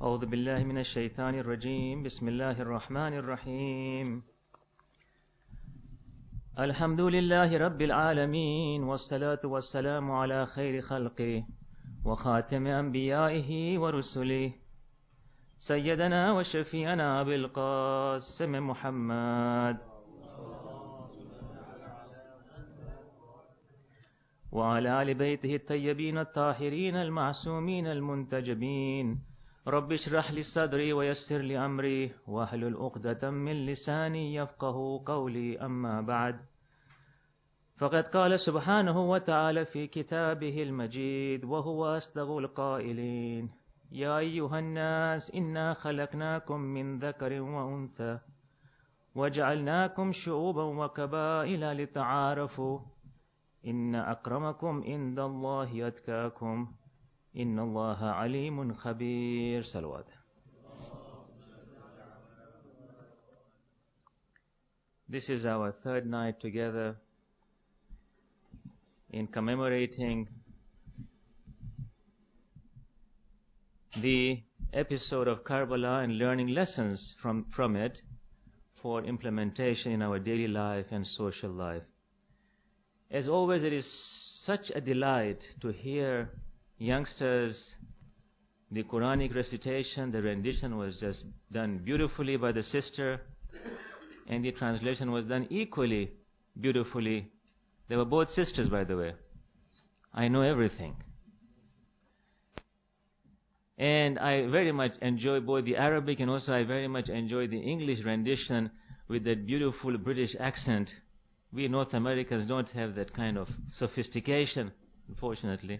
أعوذ بالله من الشيطان الرجيم بسم الله الرحمن الرحيم الحمد لله رب العالمين والصلاة والسلام على خير خلقه وخاتم أنبيائه ورسله سيدنا وشفيعنا أبي القاسم محمد وعلى آل بيته الطيبين الطاهرين المعصومين المنتجبين رب اشرح لي صدري ويسر لي أمري واحلل عقدة من لساني يفقه قولي أما بعد فقد قال سبحانه وتعالى في كتابه المجيد وهو أصدق القائلين يا أيها الناس إنا خلقناكم من ذكر وأنثى وجعلناكم شعوبا وقبائل لتعارفوا إن أكرمكم عند الله أتقاكم إن الله عليم خبير صلوات. This is our third night together in commemorating the episode of Karbala and learning lessons from it for implementation in our daily life and social life. As always, it is such a delight to hear youngsters. The Quranic recitation, the rendition was just done beautifully by the sister, and the translation was done equally beautifully. They were both sisters, by the way. I know everything. And I very much enjoy both the Arabic and also I very much enjoy the English rendition with that beautiful British accent. We North Americans don't have that kind of sophistication, unfortunately.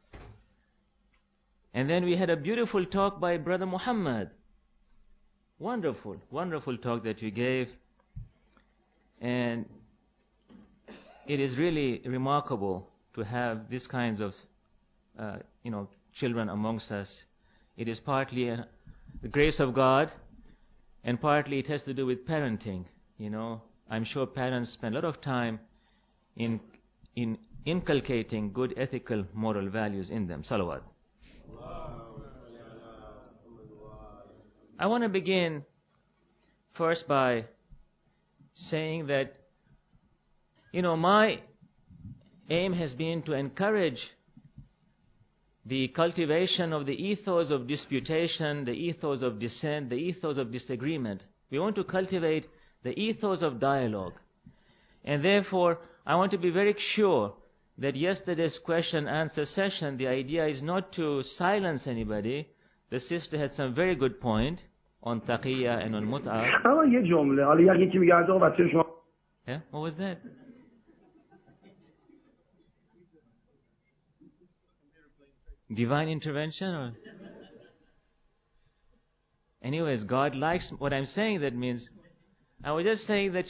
And then we had a beautiful talk by Brother Muhammad. Wonderful, wonderful talk that you gave. And it is really remarkable to have these kinds of, children amongst us. It is partly the grace of God, and partly it has to do with parenting. I'm sure parents spend a lot of time in inculcating good ethical, moral values in them. Salawat. I want to begin first by saying that, my aim has been to encourage the cultivation of the ethos of disputation, the ethos of dissent, the ethos of disagreement. We want to cultivate the ethos of dialogue. And therefore, I want to be very sure that yesterday's question-answer session, the idea is not to silence anybody. The sister had some very good point on taqiyya and on mut'ah. Yeah, what was that? Divine intervention? Or? Anyways, God likes what I'm saying. That means, I was just saying that,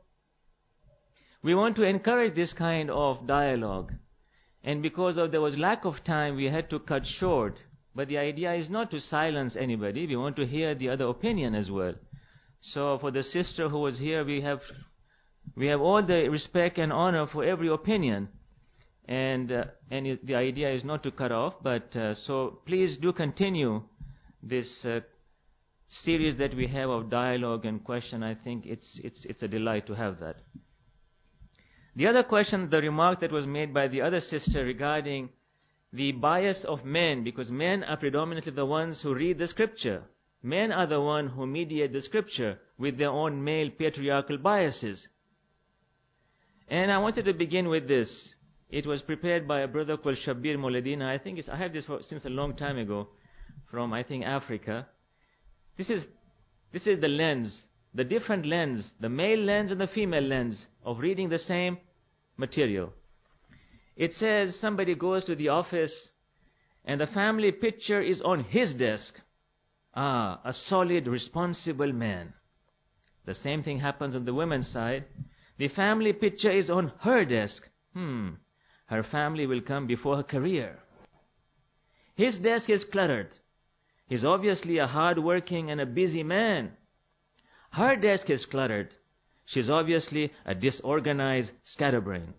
we want to encourage this kind of dialogue. And because there was lack of time, we had to cut short. But the idea is not to silence anybody. We want to hear the other opinion as well. So for the sister who was here, we have all the respect and honor for every opinion. And the idea is not to cut off, but so please do continue this series that we have of dialogue and question. I think it's a delight to have that. The other question, the remark that was made by the other sister regarding the bias of men, because men are predominantly the ones who read the scripture. Men are the ones who mediate the scripture with their own male patriarchal biases. And I wanted to begin with this. It was prepared by a brother called Shabbir Mouladina. I have this since a long time ago from, Africa. This is the lens, the different lens, the male lens and the female lens of reading the same material. It says somebody goes to the office and the family picture is on his desk. A solid, responsible man. The same thing happens on the women's side. The family picture is on her desk. Her family will come before her career. His desk is cluttered. He's obviously a hard-working and a busy man. Her desk is cluttered. She's obviously a disorganized scatterbrain.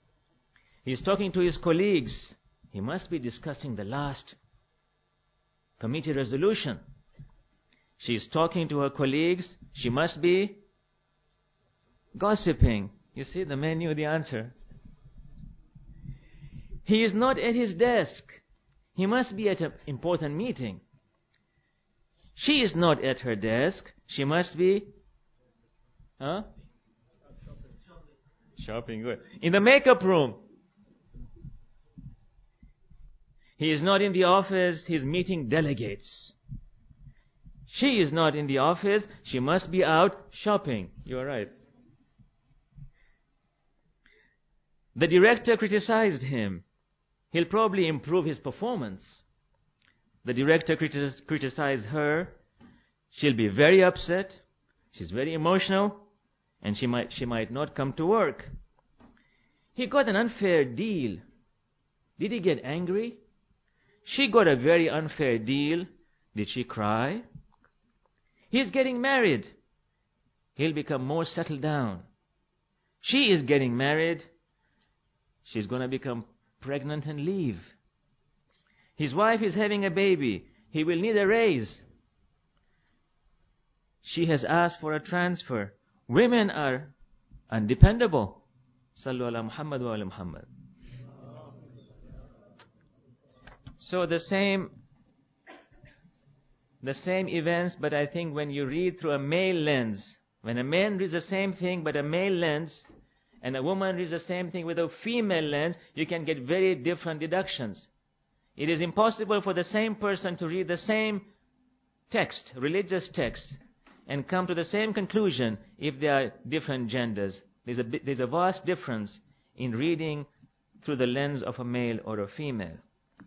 He's talking to his colleagues. He must be discussing the last committee resolution. She is talking to her colleagues. She must be gossiping. You see, the man knew the answer. He is not at his desk. He must be at an important meeting. She is not at her desk. She must be shopping. Good. In the makeup room. He is not in the office. He's meeting delegates. She is not in the office. She must be out shopping. You are right. The director criticized him. He'll probably improve his performance. The director criticized her. She'll be very upset. She's very emotional. And she might not come to work. He got an unfair deal. Did he get angry? She got a very unfair deal. Did she cry? He's getting married. He'll become more settled down. She is getting married. She's going to become pregnant and leave. His wife is having a baby. He will need a raise. She has asked for a transfer. Women are undependable. Sallu ala Muhammad wa ala Muhammad. So the same events, but I think when you read through a male lens, when a man reads the same thing but a male lens, and a woman reads the same thing with a female lens, you can get very different deductions. It is impossible for the same person to read the same text, religious text, and come to the same conclusion if they are different genders. There's a vast difference in reading through the lens of a male or a female.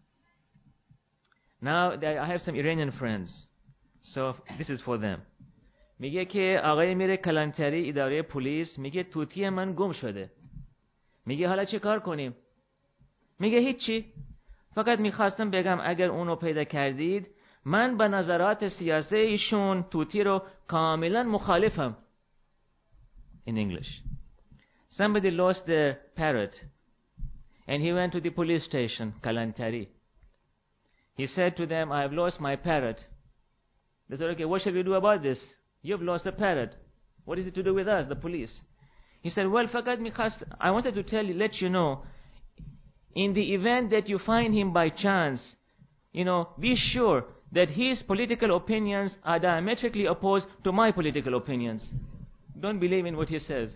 Now, I have some Iranian friends, so this is for them. میگه که آقای میره کلانتری اداره پلیس، میگه توتی من گم شده. میگه حالا چه کار کنیم؟ میگه هیچی. فقط میخواستم بگم اگر اونو پیدا کردید، من با نظرات سیاسی ایشون توتی رو کاملا مخالفم. In English. Somebody lost their parrot and he went to the police station, Kalantari. He said to them, I have lost my parrot. They said, okay, what shall we do about this? You've lost a parrot. What is it to do with us, the police? He said, well, I wanted to let you know, in the event that you find him by chance, be sure that his political opinions are diametrically opposed to my political opinions. Don't believe in what he says.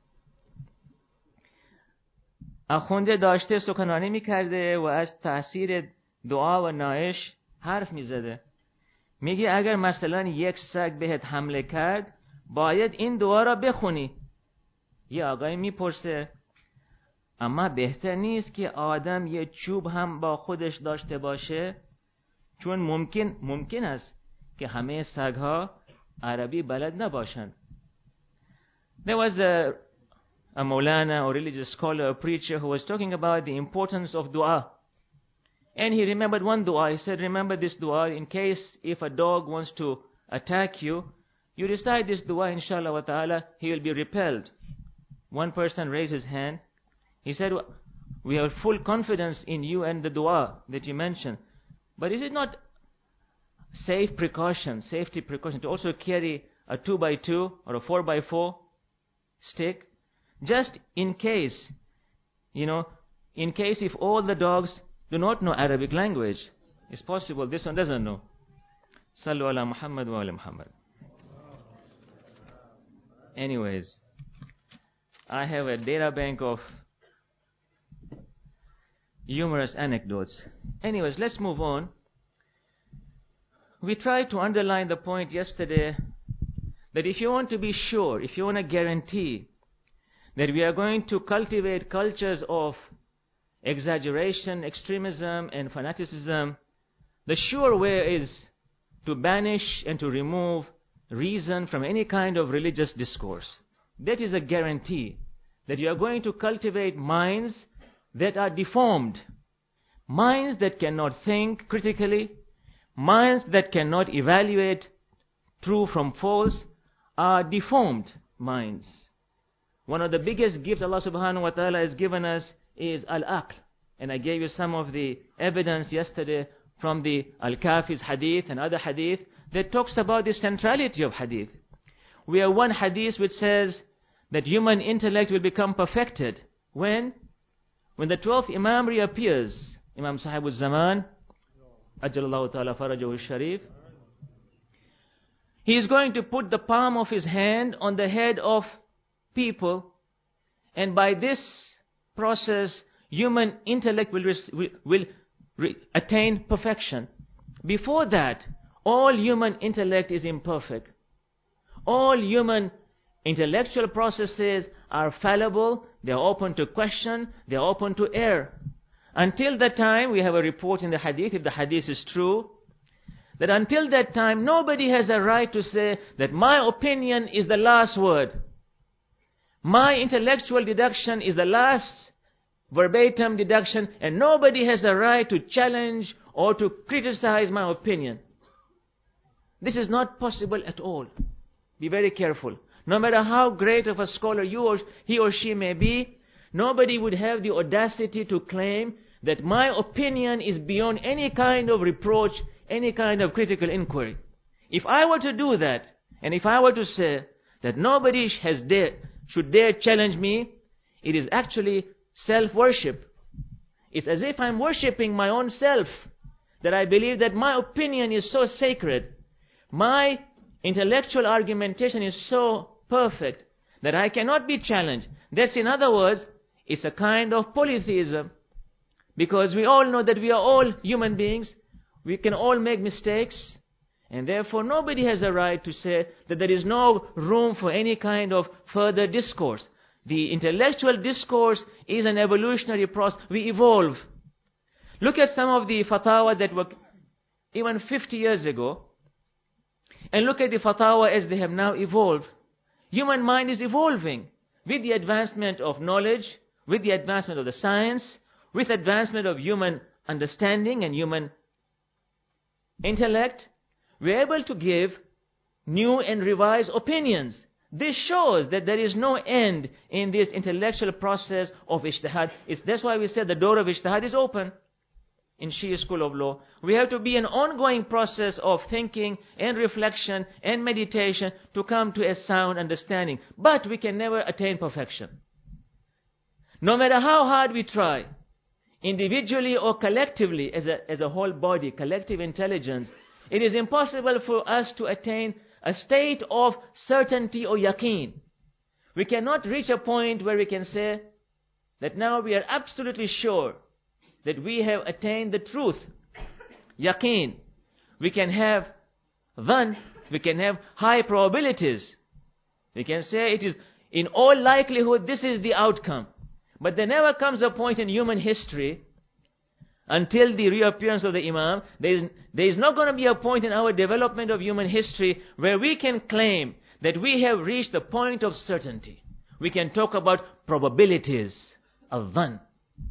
آخونده داشته سخنرانی میکرده و از تأثیر دعا و نائش حرف میزده. میگه اگر مثلا یک سگ بهت حمله کرد، باید این دعا را بخونی. یه آقای میپرسه اما بهتر نیست که آدم یه چوب هم با خودش داشته باشه؟ چون ممکن است که همه سگها عربی بلد نباشند. There was a Maulana or religious scholar, a preacher who was talking about the importance of dua. And he remembered one dua. He said, remember this dua in case if a dog wants to attack you, you recite this dua, inshallah wa ta'ala, he will be repelled. One person raised his hand. He said, we have full confidence in you and the dua that you mentioned. But is it not safety precaution to also carry a 2x2 or a 4x4 stick? Just in case, in case if all the dogs do not know Arabic language. It's possible this one doesn't know. Sallu ala Muhammad wa ala Muhammad. Anyways, I have a data bank of humorous anecdotes. Anyways, let's move on. We tried to underline the point yesterday that if you want to be sure, if you want to guarantee that we are going to cultivate cultures of exaggeration, extremism, and fanaticism, the sure way is to banish and to remove reason from any kind of religious discourse. That is a guarantee that you are going to cultivate minds that are deformed, minds that cannot think critically, minds that cannot evaluate true from false, are deformed minds. One of the biggest gifts Allah subhanahu wa ta'ala has given us is al-aql. And I gave you some of the evidence yesterday from the Al-Kafi's hadith and other hadith that talks about the centrality of hadith. We have one hadith which says that human intellect will become perfected when the 12th Imam reappears, Imam Sahibul Zaman, Ajjalallahu Ta'ala Farajahu Sharif. He is going to put the palm of his hand on the head of people, and by this process, human intellect will attain perfection. Before that, all human intellect is imperfect. All human intellectual processes are fallible, they are open to question, they are open to error. Until that time, we have a report in the hadith, if the hadith is true, that until that time, nobody has a right to say that my opinion is the last word. My intellectual deduction is the last verbatim deduction, and nobody has a right to challenge or to criticize my opinion. This is not possible at all. Be very careful. No matter how great of a scholar he or she may be, nobody would have the audacity to claim that my opinion is beyond any kind of reproach, any kind of critical inquiry. If I were to do that, and if I were to say that nobody should dare challenge me, it is actually self-worship. It's as if I'm worshipping my own self, that I believe that my opinion is so sacred, my intellectual argumentation is so perfect, that I cannot be challenged. That's, in other words, it's a kind of polytheism. Because we all know that we are all human beings, we can all make mistakes, and therefore nobody has a right to say that there is no room for any kind of further discourse. The intellectual discourse is an evolutionary process. We evolve. Look at some of the fatwa that were even 50 years ago, and look at the fatwa as they have now evolved. Human mind is evolving with the advancement of knowledge, with the advancement of the science, with advancement of human understanding and human intellect. We are able to give new and revised opinions. This shows that there is no end in this intellectual process of ijtihad. That's why we said the door of ijtihad is open in Shia school of law. We have to be an ongoing process of thinking and reflection and meditation to come to a sound understanding. But we can never attain perfection. No matter how hard we try, individually or collectively, as a whole body, collective intelligence, it is impossible for us to attain a state of certainty or yaqeen. We cannot reach a point where we can say that now we are absolutely sure that we have attained the truth. Yaqeen. We can have dhann, we can have high probabilities. We can say it is in all likelihood this is the outcome. But there never comes a point in human history until the reappearance of the Imam. There is not going to be a point in our development of human history where we can claim that we have reached the point of certainty. We can talk about probabilities of dhann.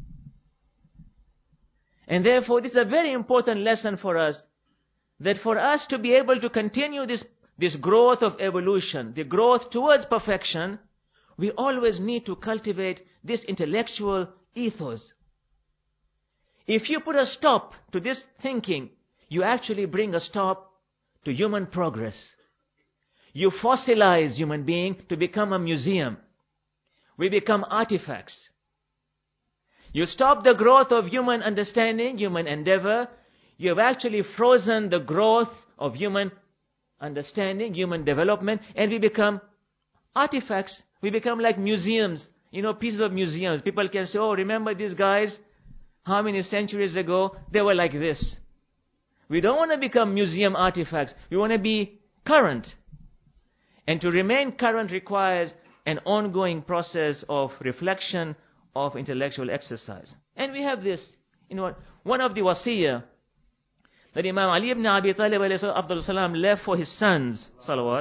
And therefore, this is a very important lesson for us, that for us to be able to continue this growth of evolution, the growth towards perfection, we always need to cultivate this intellectual ethos. If you put a stop to this thinking, you actually bring a stop to human progress. You fossilize human being to become a museum. We become artifacts. You stop the growth of human understanding, human endeavor. You have actually frozen the growth of human understanding, human development, and we become artifacts. We become like museums, pieces of museums. People can say, oh, remember these guys? How many centuries ago? They were like this. We don't want to become museum artifacts. We want to be current. And to remain current requires an ongoing process of reflection, of intellectual exercise. And we have this, one of the wasiyah that Imam Ali ibn Abi Talib alayhi left for his sons, salawat,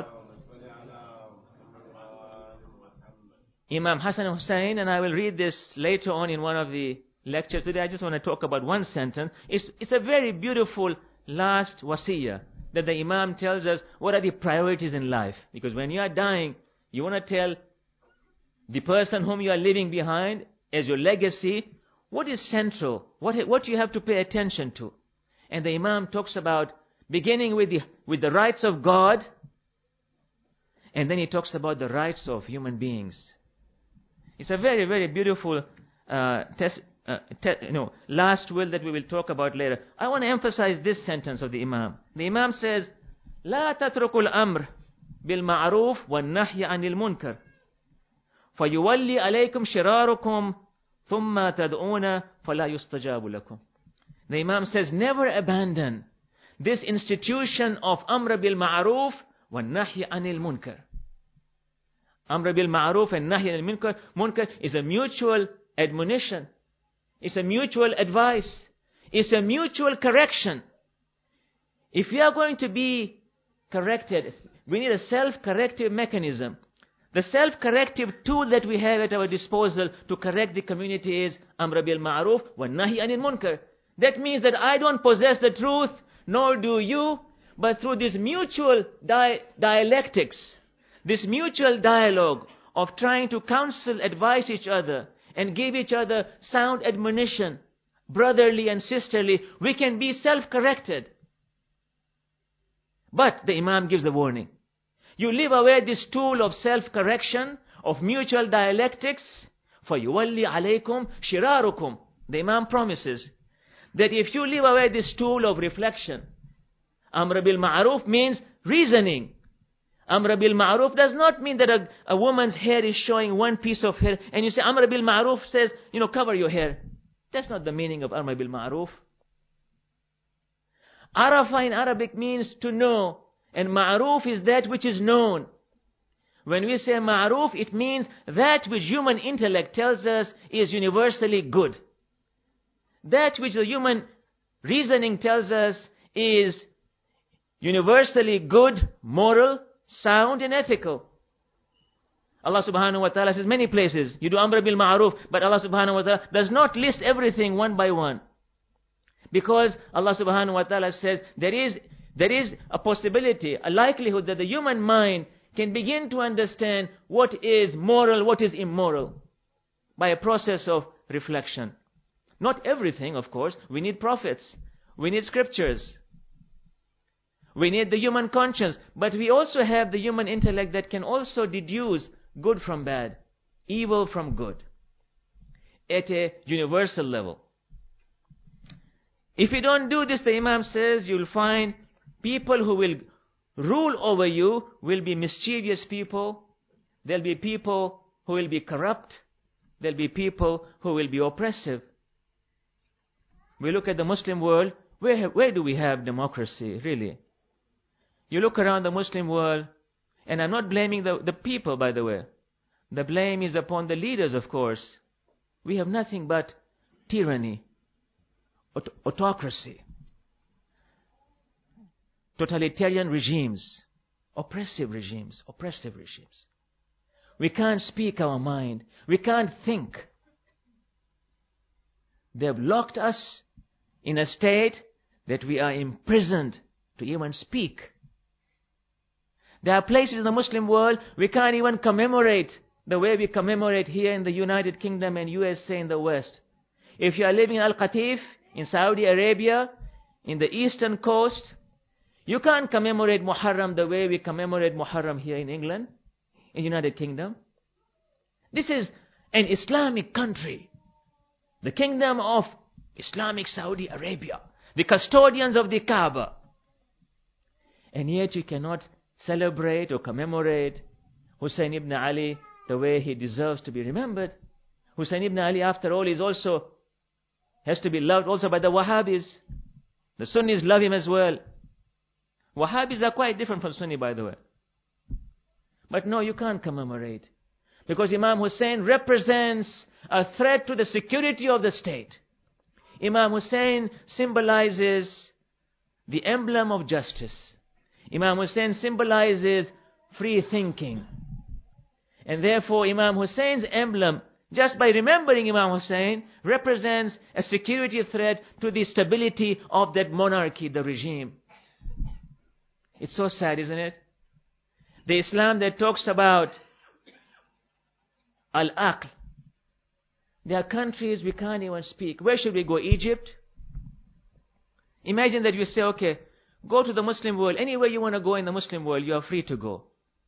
Imam Hassan Hussain, and I will read this later on in one of the lectures. Today I just want to talk about one sentence. It's a very beautiful last wasiyah that the Imam tells us what are the priorities in life. Because when you are dying, you want to tell the person whom you are leaving behind as your legacy what is central, what you have to pay attention to. And the Imam talks about beginning with the rights of God, and then he talks about the rights of human beings. It's a very, very beautiful last will that we will talk about later. I want to emphasize this sentence of the Imam. The Imam says, لا تتركوا الأمر بالمعروف والنهي عن المنكر فيولي عليكم شراركم ثم تدعون فلا يستجاب لكم. The Imam says, never abandon this institution of Amr bil Ma'ruf wa Nahy anil Munkar. Amr bil Ma'ruf and Nahy anil Munkar is a mutual admonition. It's a mutual advice. It's a mutual correction. If we are going to be corrected, we need a self-corrective mechanism. The self-corrective tool that we have at our disposal to correct the community is Amr bil Ma'ruf wa Nahy anil Munkar. That means that I don't possess the truth, nor do you, but through this mutual dialectics, this mutual dialogue of trying to counsel, advise each other, and give each other sound admonition, brotherly and sisterly, we can be self-corrected. But the Imam gives a warning. You leave away this tool of self-correction, of mutual dialectics, فَيُوَلِّ عَلَيْكُمْ شِرَارُكُمْ. The Imam promises that if you leave away this tool of reflection, Amr bil Ma'ruf means reasoning. Amr bil Ma'ruf does not mean that a woman's hair is showing one piece of hair, and you say Amr bil Ma'ruf says, cover your hair. That's not the meaning of Amr bil Ma'ruf. Arafa in Arabic means to know, and Ma'ruf is that which is known. When we say Ma'ruf, it means that which human intellect tells us is universally good. That which the human reasoning tells us is universally good, moral, sound and ethical. Allah subhanahu wa ta'ala says many places, you do Amr bil Ma'ruf, but Allah subhanahu wa ta'ala does not list everything one by one. Because Allah subhanahu wa ta'ala says there is a possibility, a likelihood that the human mind can begin to understand what is moral, what is immoral, by a process of reflection. Not everything, of course. We need prophets. We need scriptures. We need the human conscience. But we also have the human intellect that can also deduce good from bad, evil from good, at a universal level. If you don't do this, the Imam says, you'll find people who will rule over you will be mischievous people. There'll be people who will be corrupt. There'll be people who will be oppressive. We look at the Muslim world, where do we have democracy, really? You look around the Muslim world, and I'm not blaming the people, by the way. The blame is upon the leaders, of course. We have nothing but tyranny, autocracy, totalitarian regimes, oppressive regimes. We can't speak our mind. We can't think. They have locked us in a state that we are imprisoned to even speak. There are places in the Muslim world we can't even commemorate the way we commemorate here in the United Kingdom and USA in the West. If you are living in Al-Qatif, in Saudi Arabia, in the eastern coast, you can't commemorate Muharram the way we commemorate Muharram here in England, in United Kingdom. This is an Islamic country. The kingdom of Islamic Saudi Arabia, the custodians of the Kaaba. And yet you cannot celebrate or commemorate Hussein ibn Ali the way he deserves to be remembered. Hussein ibn Ali, after all, has to be loved also by the Wahhabis. The Sunnis love him as well. Wahhabis are quite different from Sunni, by the way. But no, you can't commemorate. Because Imam Hussein represents a threat to the security of the state. Imam Hussein symbolizes the emblem of justice. Imam Hussein symbolizes free thinking. And therefore Imam Hussein's emblem, just by remembering Imam Hussein, represents a security threat to the stability of that monarchy, the regime. It's so sad, isn't it? The Islam that talks about al-aql. There are countries we can't even speak. Where should we go? Egypt? Imagine that you say, okay, go to the Muslim world. Anywhere you want to go in the Muslim world, you are free to go.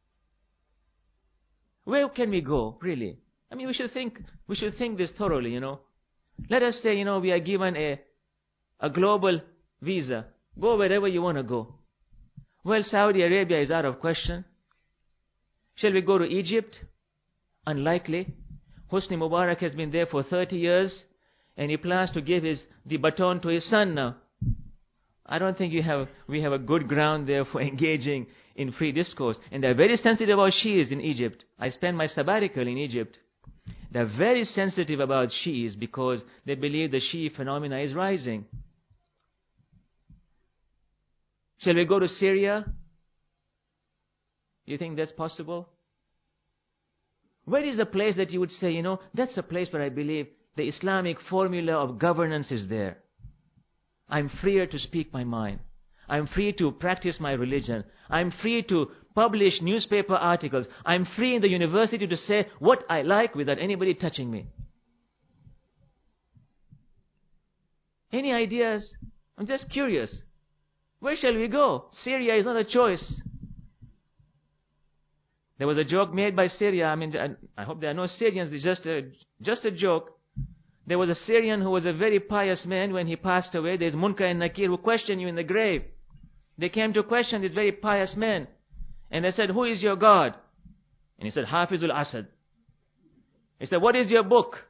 Where can we go, really? I mean, we should think this thoroughly, you know. Let us say, you know, we are given a global visa. Go wherever you want to go. Well, Saudi Arabia is out of question. Shall we go to Egypt? Unlikely. Hosni Mubarak has been there for 30 years, and he plans to give the baton to his son now. I don't think we have a good ground there for engaging in free discourse. And they're very sensitive about Shias in Egypt. I spent my sabbatical in Egypt. They're very sensitive about Shias because they believe the Shia phenomena is rising. Shall we go to Syria? You think that's possible? Where is the place that you would say, you know, that's a place where I believe the Islamic formula of governance is there. I'm freer to speak my mind. I'm free to practice my religion. I'm free to publish newspaper articles. I'm free in the university to say what I like without anybody touching me. Any ideas? I'm just curious. Where shall we go? Syria is not a choice. There was a joke made by Syria. I mean, I hope there are no Syrians. It's just a joke. There was a Syrian who was a very pious man. When he passed away, there's Munkar and Nakir who question you in the grave. They came to question this very pious man. And they said, who is your God? And he said, Hafizul Asad. He said, what is your book?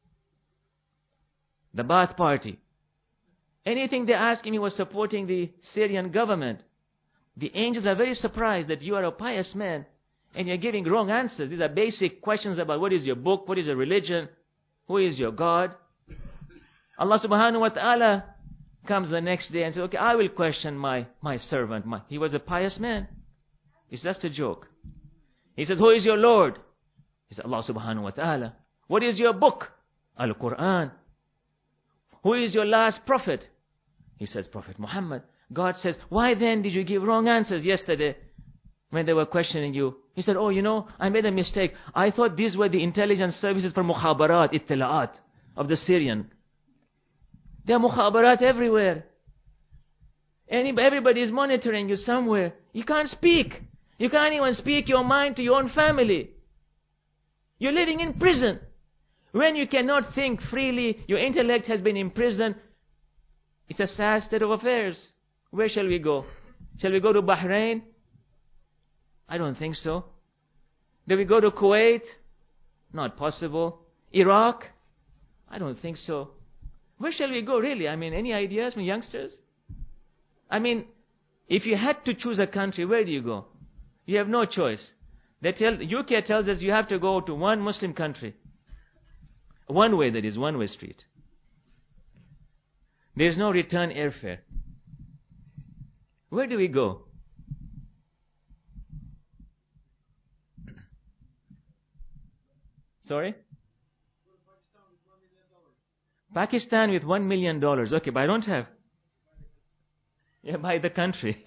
The Ba'ath Party. Anything they asked him, he was supporting the Syrian government. The angels are very surprised that you are a pious man and you're giving wrong answers. These are basic questions about what is your book, what is your religion, who is your God. Allah subhanahu wa ta'ala comes the next day and says, okay, I will question my servant. He was a pious man. It's just a joke. He says, who is your Lord? He said, Allah subhanahu wa ta'ala. What is your book? Al-Quran. Who is your last prophet? He says, Prophet Muhammad. God says, why then did you give wrong answers yesterday when they were questioning you? He said, oh, you know, I made a mistake. I thought these were the intelligence services for mukhabarat, ittila'at of the Syrian. There are mukhabarat everywhere. Everybody is monitoring you somewhere. You can't speak. You can't even speak your mind to your own family. You're living in prison. When you cannot think freely, your intellect has been imprisoned. It's a sad state of affairs. Where shall we go? Shall we go to Bahrain? I don't think so. Do we go to Kuwait? Not possible. Iraq? I don't think so. Where shall we go really? I mean, any ideas from youngsters? I mean, if you had to choose a country, where do you go? You have no choice. UK tells us you have to go to one Muslim country. One way, that is, one-way street. There is no return airfare. Where do we go? Sorry? Pakistan with $1 million. Okay, but I don't have. Yeah, buy the country.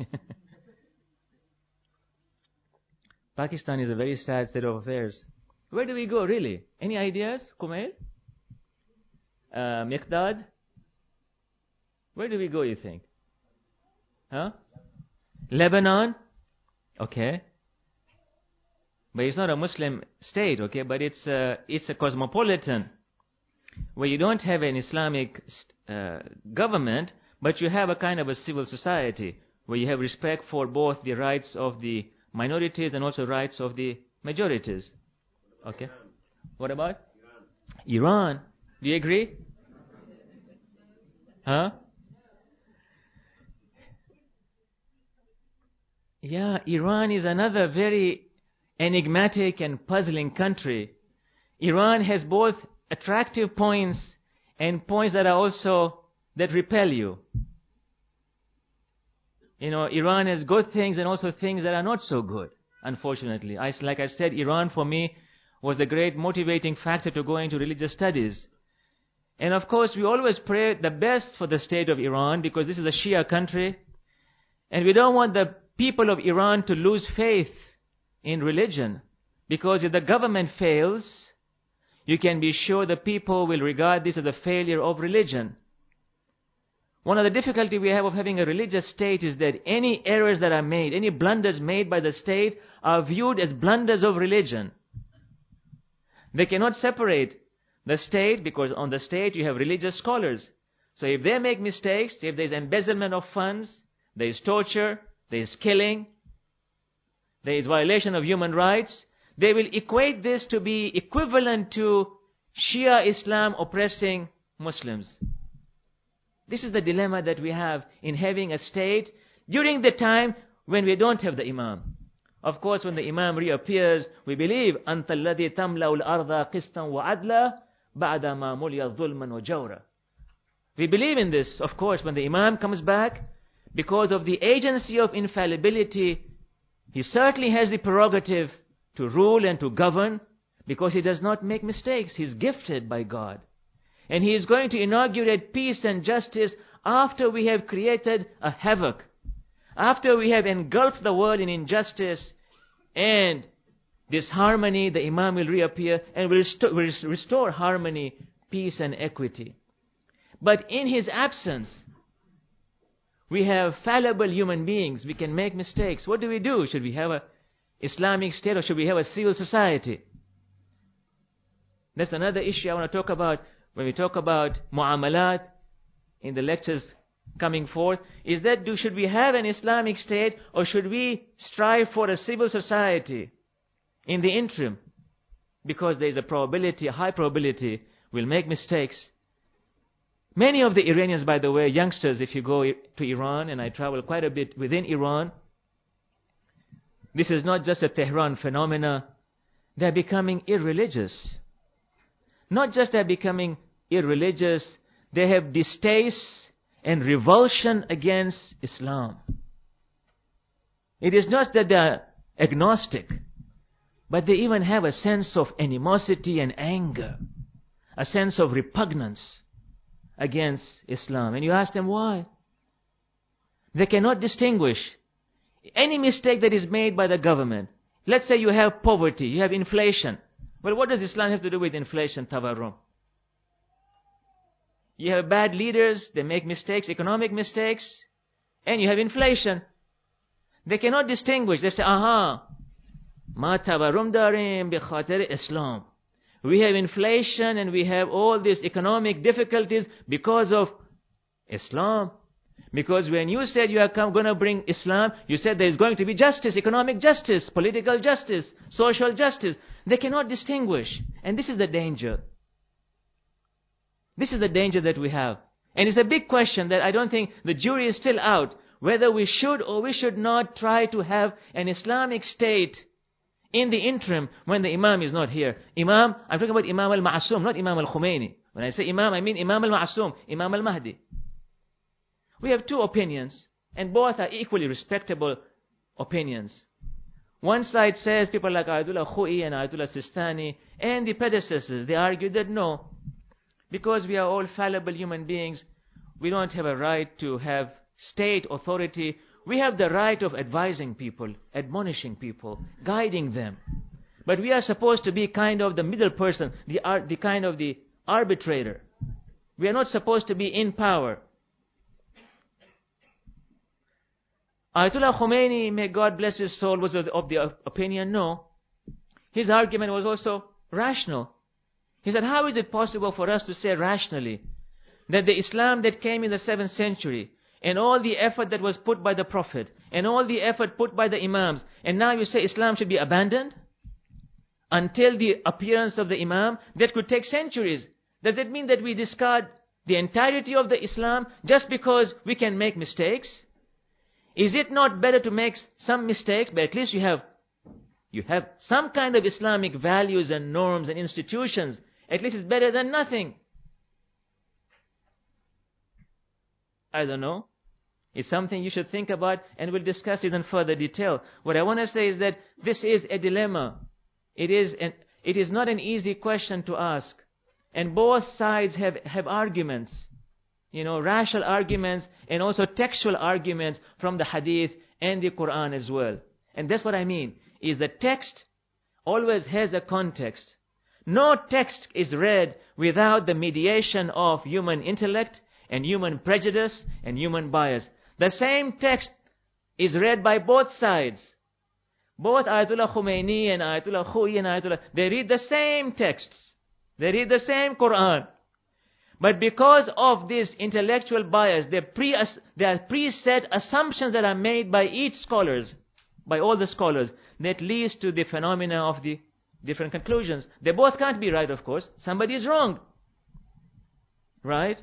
Pakistan is a very sad state of affairs. Where do we go, really? Any ideas, Kumail? Miqdad? Where do we go, you think? Huh? Lebanon? Okay. But it's not a Muslim state, okay? But it's a cosmopolitan, where you don't have an Islamic government, but you have a kind of a civil society, where you have respect for both the rights of the minorities and also rights of the majorities. Okay. What about? Iran. Do you agree? Huh? Yeah, Iran is another very enigmatic and puzzling country. Iran has both attractive points and points that are also, that repel you. You know, Iran has good things and also things that are not so good, unfortunately. Like I said, Iran for me was a great motivating factor to go into religious studies. And of course, we always pray the best for the state of Iran because this is a Shia country. And we don't want the people of Iran to lose faith in religion. Because if the government fails, you can be sure the people will regard this as a failure of religion. One of the difficulty we have of having a religious state is that any errors that are made, any blunders made by the state are viewed as blunders of religion. They cannot separate the state because on the state you have religious scholars. So if they make mistakes, if there is embezzlement of funds, there is torture, there is killing, there is violation of human rights, they will equate this to be equivalent to Shia Islam oppressing Muslims. This is the dilemma that we have in having a state during the time when we don't have the Imam. Of course, when the Imam reappears, we believe أَنْتَ الَّذِي تَمْلَأُ الْأَرْضَ قِسْطًا وَعَدْلًا بَعْدَ مَا مُلِيَ ظُلْمًا وَجَوْرًا. We believe in this, of course, when the Imam comes back, because of the agency of infallibility, he certainly has the prerogative to rule and to govern, because he does not make mistakes. He's gifted by God. And he is going to inaugurate peace and justice after we have created a havoc, after we have engulfed the world in injustice and disharmony. The Imam will reappear and will restore harmony, peace and equity. But in his absence, we have fallible human beings. We can make mistakes. What do? Should we have an Islamic state or should we have a civil society? That's another issue I want to talk about when we talk about mu'amalat in the lectures coming forth, is that should we have an Islamic state or should we strive for a civil society in the interim? Because there is a high probability we'll make mistakes. Many of the Iranians, by the way, youngsters, if you go to Iran, and I travel quite a bit within Iran, this is not just a Tehran phenomena, they're becoming irreligious. Not just they're becoming irreligious, they have distaste and revulsion against Islam. It is not that they are agnostic, but they even have a sense of animosity and anger, a sense of repugnance against Islam. And you ask them why? They cannot distinguish any mistake that is made by the government. Let's say you have poverty, you have inflation. Well, what does Islam have to do with inflation, tawarrum? You have bad leaders, they make mistakes, economic mistakes, and you have inflation. They cannot distinguish. They say, aha, ma tawarrum darim bi khatir Islam. We have inflation and we have all these economic difficulties because of Islam. Because when you said you are going to bring Islam, you said there is going to be justice, economic justice, political justice, social justice. They cannot distinguish. And this is the danger. This is the danger that we have. And it's a big question that I don't think the jury is still out, whether we should or we should not try to have an Islamic state in the interim when the Imam is not here. Imam, I'm talking about Imam al-Ma'asum, not Imam al-Khomeini. When I say Imam, I mean Imam al-Ma'asum, Imam al-Mahdi. We have two opinions, and both are equally respectable opinions. One side says, people like Ayatollah Khoi and Ayatollah Sistani and the predecessors, they argue that no, because we are all fallible human beings, we don't have a right to have state authority. We have the right of advising people, admonishing people, guiding them. But we are supposed to be kind of the middle person, the kind of the arbitrator. We are not supposed to be in power. Ayatollah Khomeini, may God bless his soul, was of the opinion, no. His argument was also rational. He said, how is it possible for us to say rationally that the Islam that came in the 7th century and all the effort that was put by the Prophet and all the effort put by the Imams, and now you say Islam should be abandoned until the appearance of the Imam? That could take centuries. Does it mean that we discard the entirety of the Islam just because we can make mistakes? Is it not better to make some mistakes, but at least you have some kind of Islamic values and norms and institutions? At least it's better than nothing. I don't know. It's something you should think about, and we'll discuss it in further detail. What I want to say is that this is a dilemma. It is not an easy question to ask. And both sides have arguments. Rational arguments and also textual arguments from the Hadith and the Quran as well. And that's what I mean, is the text always has a context. No text is read without the mediation of human intellect and human prejudice and human bias. The same text is read by both sides. Both Ayatollah Khomeini and Ayatollah Khouei and Ayatollah, they read the same texts. They read the same Quran. But because of this intellectual bias, there are preset assumptions that are made by each scholars, by all the scholars, that leads to the phenomena of the different conclusions. They both can't be right, of course. Somebody is wrong. Right?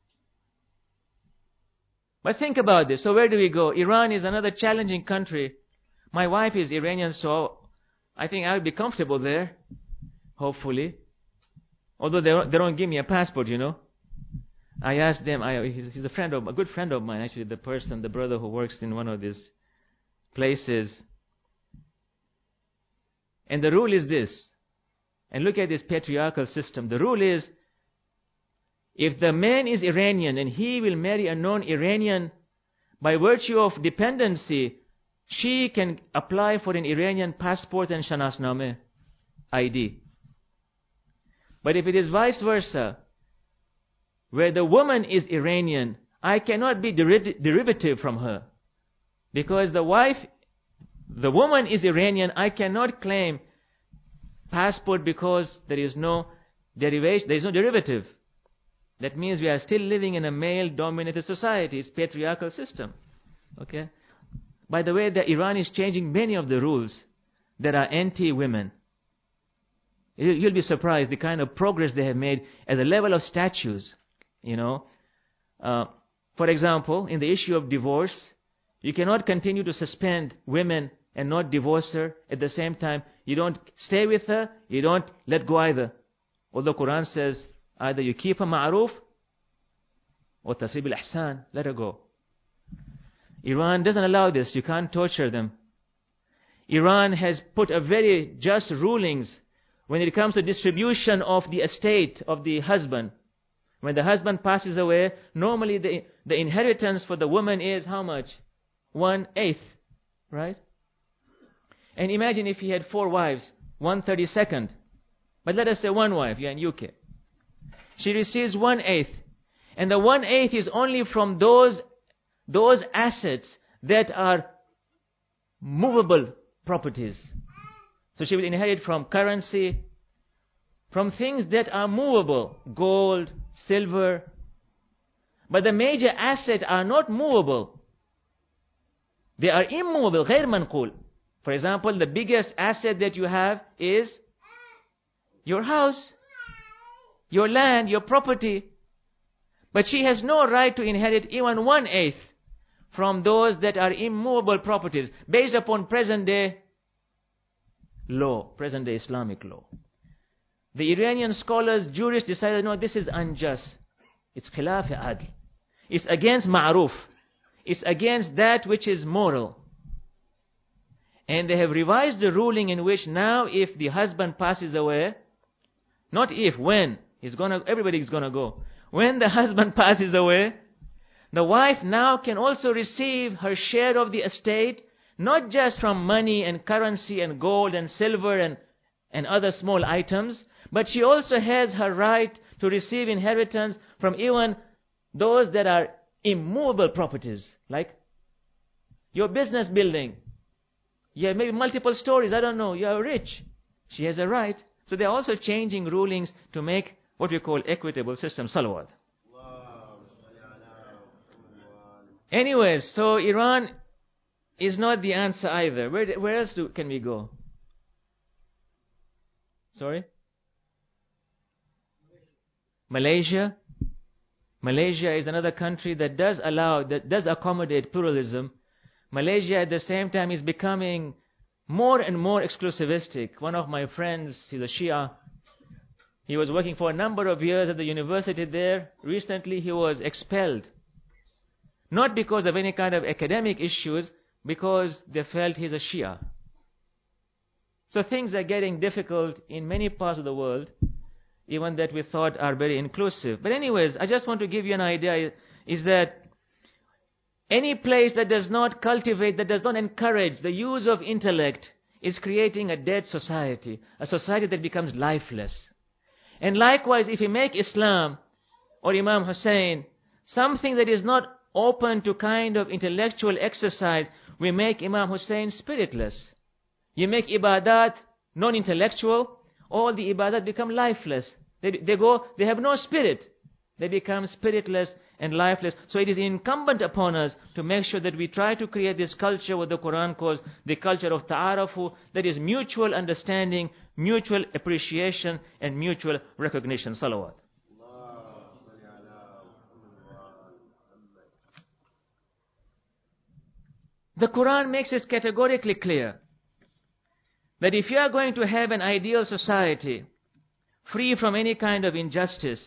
But think about this. So where do we go? Iran is another challenging country. My wife is Iranian, so I think I'll be comfortable there. Hopefully. Although they don't give me a passport, you know. I asked them, he's a good friend of mine, actually, the brother who works in one of these places. And the rule is this. And look at this patriarchal system. The rule is, if the man is Iranian and he will marry a non-Iranian, by virtue of dependency, she can apply for an Iranian passport and Shanasnameh, ID. But if it is vice versa, where the woman is Iranian, I cannot be derivative from her. Because the woman is Iranian, I cannot claim passport because there is no derivation, there is no derivative. That means we are still living in a male-dominated society. It's a patriarchal system. Okay? By the way, Iran is changing many of the rules that are anti-women. You'll be surprised the kind of progress they have made at the level of statutes. You know, for example, in the issue of divorce, you cannot continue to suspend women and not divorce her at the same time. You don't stay with her, you don't let go either. Although Quran says either you keep her ma'roof or tasib al-ihsan, let her go. Iran doesn't allow this. You can't torture them. Iran has put a very just rulings when it comes to distribution of the estate of the husband. When the husband passes away, normally the inheritance for the woman is how much? 1/8, right? And imagine if he had 4 wives, 1/32. But let us say 1 wife, you're in UK. She receives 1/8. And the 1/8 is only from those assets that are movable properties. So she will inherit from currency, from things that are movable, gold, silver. But the major assets are not movable. They are immovable, غير منقول. For example, the biggest asset that you have is your house, your land, your property. But she has no right to inherit even 1/8 from those that are immovable properties, based upon present day law, present day Islamic law. The Iranian scholars, jurists decided, no, this is unjust. It's khilaf adl. It's against ma'ruf. It's against that which is moral. And they have revised the ruling in which now if the husband passes away, not if, when, everybody is gonna go. When the husband passes away, the wife now can also receive her share of the estate, not just from money and currency and gold and silver and other small items, but she also has her right to receive inheritance from even those that are immovable properties, like your business building. You have maybe multiple stories, I don't know, you are rich. She has a right. So they are also changing rulings to make what we call equitable system. Salawat. Anyways, so Iran is not the answer either. Where else can we go? Sorry? Malaysia. Malaysia is another country that does accommodate pluralism. Malaysia at the same time is becoming more and more exclusivistic. One of my friends, he's a Shia. He was working for a number of years at the university there. Recently he was expelled. Not because of any kind of academic issues, because they felt he's a Shia. So things are getting difficult in many parts of the world, even that we thought are very inclusive. But anyways, I just want to give you an idea, is that any place that does not cultivate, that does not encourage the use of intellect, is creating a dead society, a society that becomes lifeless. And likewise, if you make Islam or Imam Hussein something that is not open to kind of intellectual exercise, we make Imam Hussein spiritless. You make ibadat non-intellectual, all the ibadat become lifeless. They have no spirit. They become spiritless and lifeless. So it is incumbent upon us to make sure that we try to create this culture, what the Quran calls the culture of ta'arafu, that is mutual understanding, mutual appreciation, and mutual recognition. Salawat. The Quran makes it categorically clear that if you are going to have an ideal society, free from any kind of injustice,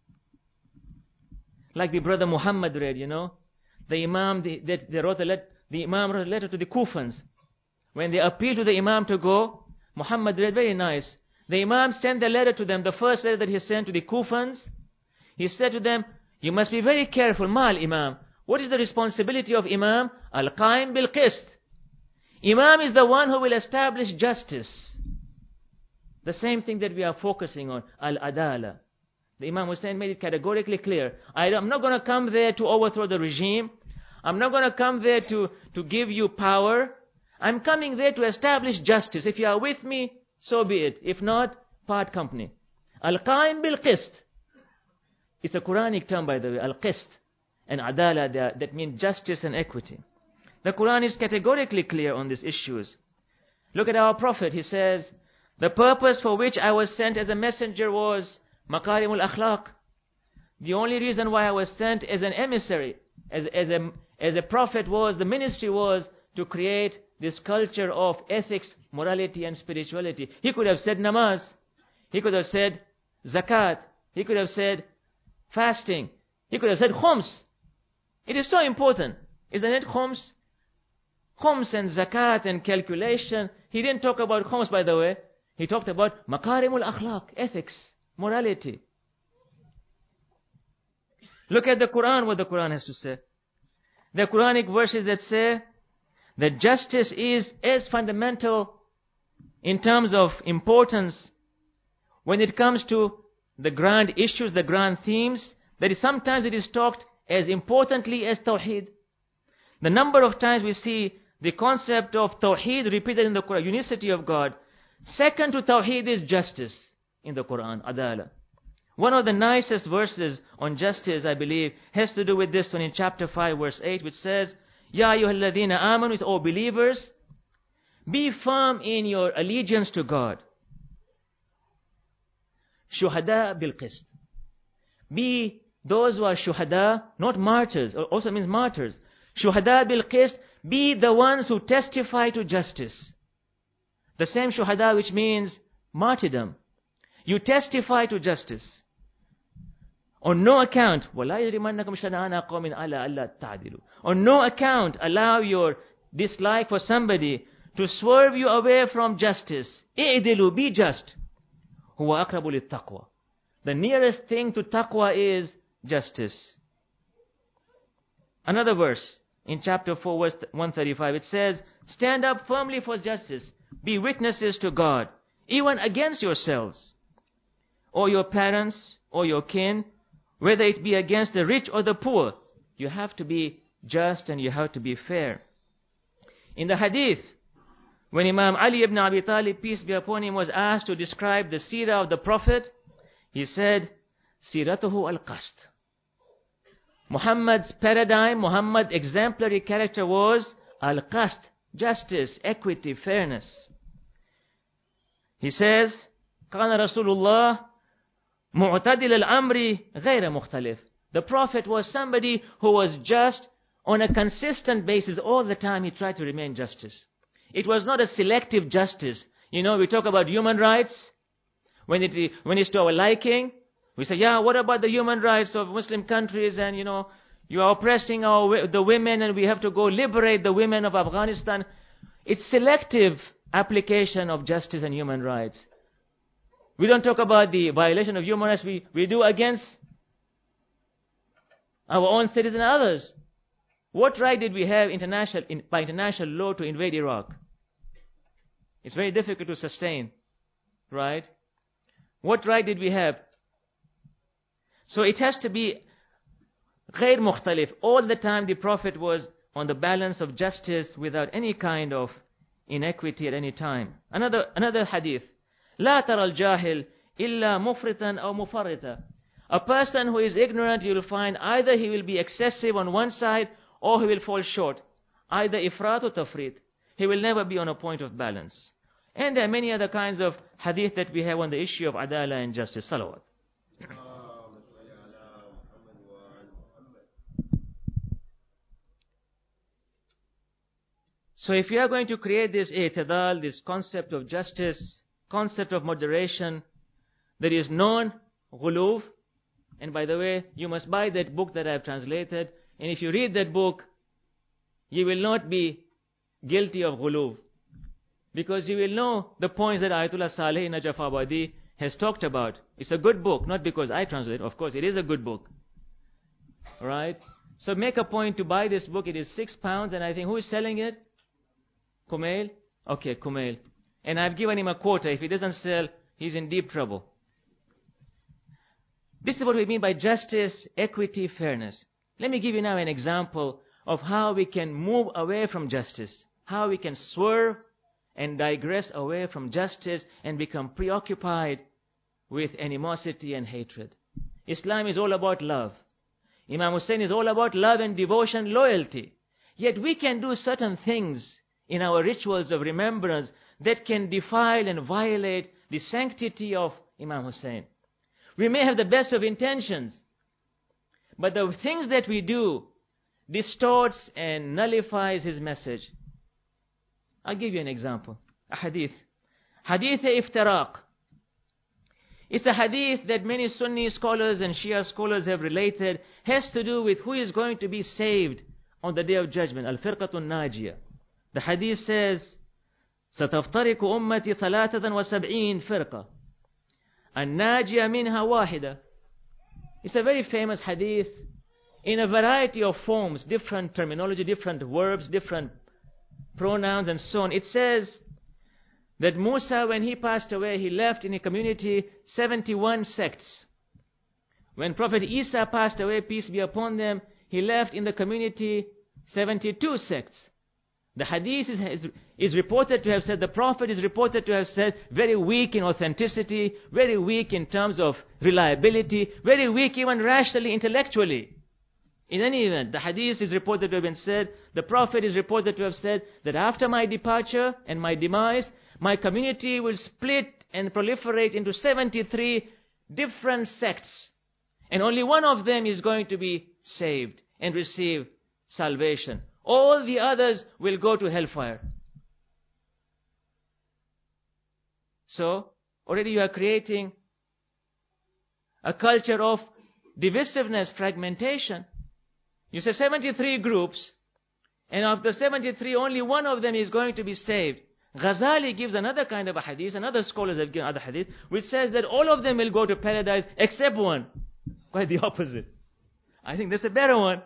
like the brother Muhammad read, the Imam, the Imam wrote a letter to the Kufans. When they appealed to the Imam to go, Muhammad read very nice. The Imam sent the letter to them, the first letter that he sent to the Kufans. He said to them, you must be very careful, Mal Imam. What is the responsibility of Imam? Al-Qaim bil-Qist. Imam is the one who will establish justice. The same thing that we are focusing on, Al-Adala. The Imam Hussein made it categorically clear. I'm not going to come there to overthrow the regime. I'm not going to come there to give you power. I'm coming there to establish justice. If you are with me, so be it. If not, part company. Al-Qaim bil-Qist. It's a Quranic term, by the way, Al-Qist. And Adala, that means justice and equity. The Quran is categorically clear on these issues. Look at our Prophet. He says, the purpose for which I was sent as a messenger was Makarimul Akhlaq. The only reason why I was sent as an emissary, as a prophet was, the ministry was to create this culture of ethics, morality and spirituality. He could have said namaz. He could have said zakat. He could have said fasting. He could have said khums. It is so important, isn't it? Khums and zakat and calculation. He didn't talk about khums, by the way. He talked about makarimul akhlaq, ethics, morality. Look at the Quran, what the Quran has to say. The Quranic verses that say that justice is as fundamental in terms of importance when it comes to the grand issues, the grand themes, that is sometimes it is talked as importantly as Tawheed. The number of times we see the concept of Tawheed repeated in the Quran, unicity of God. Second to Tawheed is justice in the Quran, Adala. One of the nicest verses on justice, I believe, has to do with this one in chapter 5, verse 8, which says, Ya ayyuhalladhina amanu, O believers, be firm in your allegiance to God. Shuhada bil qist. Be those who are shuhada, not martyrs, also means martyrs. Shuhada bil qist, be the ones who testify to justice. The same shuhada which means martyrdom. You testify to justice. On no account, on no account allow your dislike for somebody to swerve you away from justice. I'dilu, be just. Huwa aqrabu lit-taqwa. The nearest thing to taqwa is justice. Another verse in chapter 4, verse 135, it says, stand up firmly for justice. Be witnesses to God, even against yourselves, or your parents, or your kin, whether it be against the rich or the poor. You have to be just and you have to be fair. In the hadith, when Imam Ali ibn Abi Talib, peace be upon him, was asked to describe the seerah of the Prophet, he said, Siratuhu al-Qast. Muhammad's paradigm, Muhammad's exemplary character was al-Qast, justice, equity, fairness. He says, Kana Rasulullah mu'tadil al-amri ghayra mukhtalif. The Prophet was somebody who was just on a consistent basis. All the time he tried to remain justice. It was not a selective justice. We talk about human rights. When it's to our liking, we say, yeah, what about the human rights of Muslim countries? And, you are oppressing the women and we have to go liberate the women of Afghanistan. It's selective application of justice and human rights. We don't talk about the violation of human rights we do against our own citizens and others. What right did we have by international law to invade Iraq? It's very difficult to sustain, right? What right did we have? So it has to be غير مختلف. All the time the Prophet was on the balance of justice without any kind of inequity at any time. Another hadith. لا ترى الجاهل إلا مفرطا أو مفرطا. A person who is ignorant, you will find either he will be excessive on one side or he will fall short. Either ifrat or tafrit. He will never be on a point of balance. And there are many other kinds of hadith that we have on the issue of adala and justice. Salawat. So if you are going to create this i'tidal, this concept of justice, concept of moderation, there is non-ghuluv. And by the way, you must buy that book that I have translated. And if you read that book, you will not be guilty of ghuluv. Because you will know the points that Ayatollah Saleh Najafabadi has talked about. It's a good book, not because I translate. Of course, it is a good book. Right? So make a point to buy this book. It is £6, and I think who is selling it? Kumail? Okay, Kumail. And I've given him a quota. If he doesn't sell, he's in deep trouble. This is what we mean by justice, equity, fairness. Let me give you now an example of how we can move away from justice. How we can swerve and digress away from justice and become preoccupied with animosity and hatred. Islam is all about love. Imam Hussein is all about love and devotion, loyalty. Yet we can do certain things in our rituals of remembrance that can defile and violate the sanctity of Imam Hussein. We may have the best of intentions, but the things that we do distorts and nullifies his message. I'll give you an example. A hadith. Hadith Iftiraq. It's a hadith that many Sunni scholars and Shia scholars have related, has to do with who is going to be saved on the Day of Judgment. Al-Firqatun Najiyah. The hadith says, ستفترق أمتي 73 فرقة الناجية منها واحدة. It's a very famous hadith in a variety of forms, different terminology, different verbs, different pronouns and so on. It says that Musa, when he passed away, he left in a community 71 sects. When Prophet Isa passed away, peace be upon them, he left in the community 72 sects. The hadith is reported to have said, the Prophet is reported to have said, very weak in authenticity, very weak in terms of reliability, very weak even rationally, intellectually. In any event, the hadith is reported to have been said, the Prophet is reported to have said that after my departure and my demise, my community will split and proliferate into 73 different sects. And only one of them is going to be saved and receive salvation. All the others will go to hellfire. So, already you are creating a culture of divisiveness, fragmentation. You say 73 groups, and of the 73, only one of them is going to be saved. Ghazali gives another kind of a hadith, and other scholars have given other hadith, which says that all of them will go to paradise except one. Quite the opposite. I think that's a better one.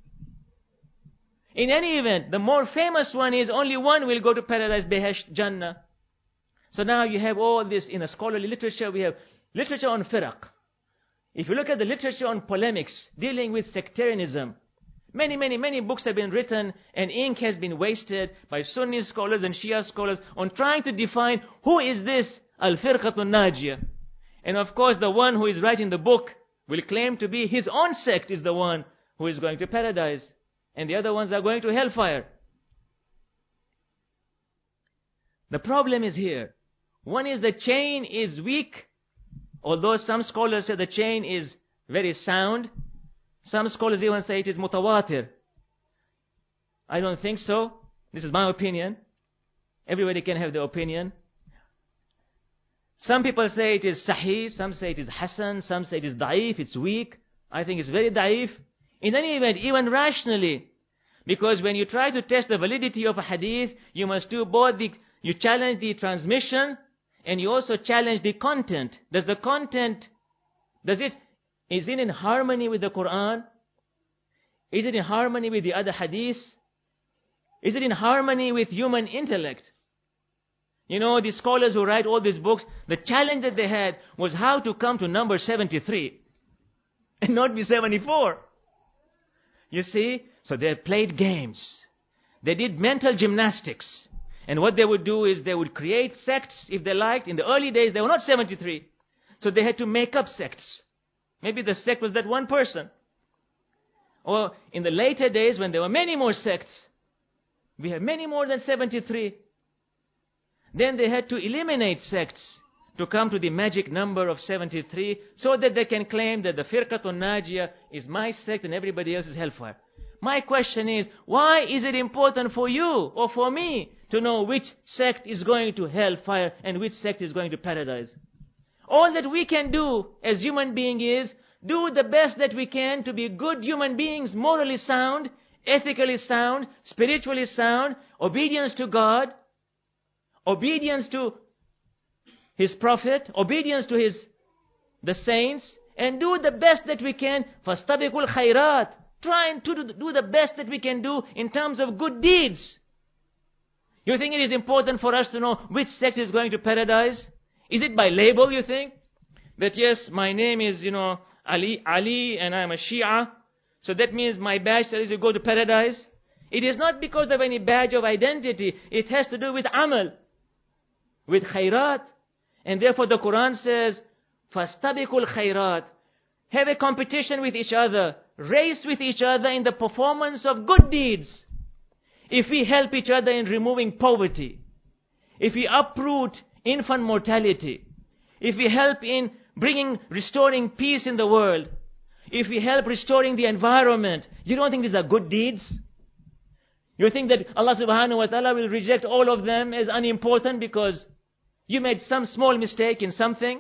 In any event, the more famous one is only one will go to paradise, Behesht, Jannah. So now you have all this in a scholarly literature. We have literature on firaq. If you look at the literature on polemics, dealing with sectarianism, many books have been written and ink has been wasted by Sunni scholars and Shia scholars on trying to define who is this Al-Firqatun Najiyah. And of course, the one who is writing the book will claim to be his own sect is the one who is going to paradise. And the other ones are going to hellfire. The problem is here. One is the chain is weak, although some scholars say the chain is very sound. Some scholars even say it is mutawatir. I don't think so. This is my opinion. Everybody can have their opinion. Some people say it is sahih, some say it is hasan, some say it is da'if, it's weak. I think it's very da'if. In any event, even rationally, because when you try to test the validity of a hadith, you must do both you challenge the transmission and you also challenge the content. Is it in harmony with the Quran? Is it in harmony with the other hadiths? Is it in harmony with human intellect? You know, the scholars who write all these books, the challenge that they had was how to come to number 73 and not be 74. You see? So they played games. They did mental gymnastics. And what they would do is they would create sects if they liked. In the early days, there were not 73. So they had to make up sects. Maybe the sect was that one person. Or in the later days when there were many more sects, we have many more than 73. Then they had to eliminate sects to come to the magic number of 73 so that they can claim that the Firqatun Najiyah is my sect and everybody else is hellfire. My question is, why is it important for you or for me to know which sect is going to hellfire and which sect is going to paradise? All that we can do as human beings is do the best that we can to be good human beings, morally sound, ethically sound, spiritually sound, obedience to God, obedience to His Prophet, obedience to the saints, and do the best that we can. فَاسْتَبِقُوا الْخَيْرَاتِ. Trying to do the best that we can do in terms of good deeds. You think it is important for us to know which sect is going to paradise? Is it by label, you think? That yes, my name is, Ali, and I am a Shia. So that means my badge says you go to paradise. It is not because of any badge of identity. It has to do with amal, with khairat. And therefore the Quran says, فَاسْتَبِقُوا الْخَيْرَاتِ. Have a competition with each other. Race with each other in the performance of good deeds. If we help each other in removing poverty, if we uproot infant mortality, if we help in restoring peace in the world, if we help restoring the environment, you don't think these are good deeds? You think that Allah subhanahu wa ta'ala will reject all of them as unimportant because you made some small mistake in something?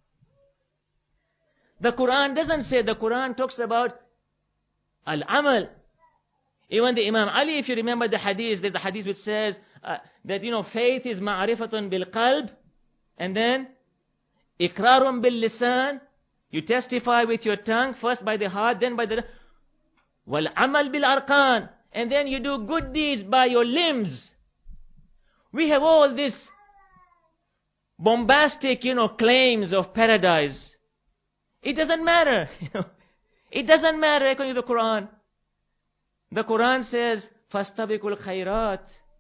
The Quran doesn't say. The Quran talks about al-amal. Even the Imam Ali, if you remember the hadith, there's a hadith which says that, faith is ma'rifatun bil qalb, and then ikrarun bil lisan. You testify with your tongue, first by the heart, then by the wal amal bil arkan, and then you do good deeds by your limbs. We have all this bombastic, claims of paradise. It doesn't matter. It doesn't matter according to the Quran. The Quran says, فَاسْتَبِقُوا الْخَيْرَاتِ.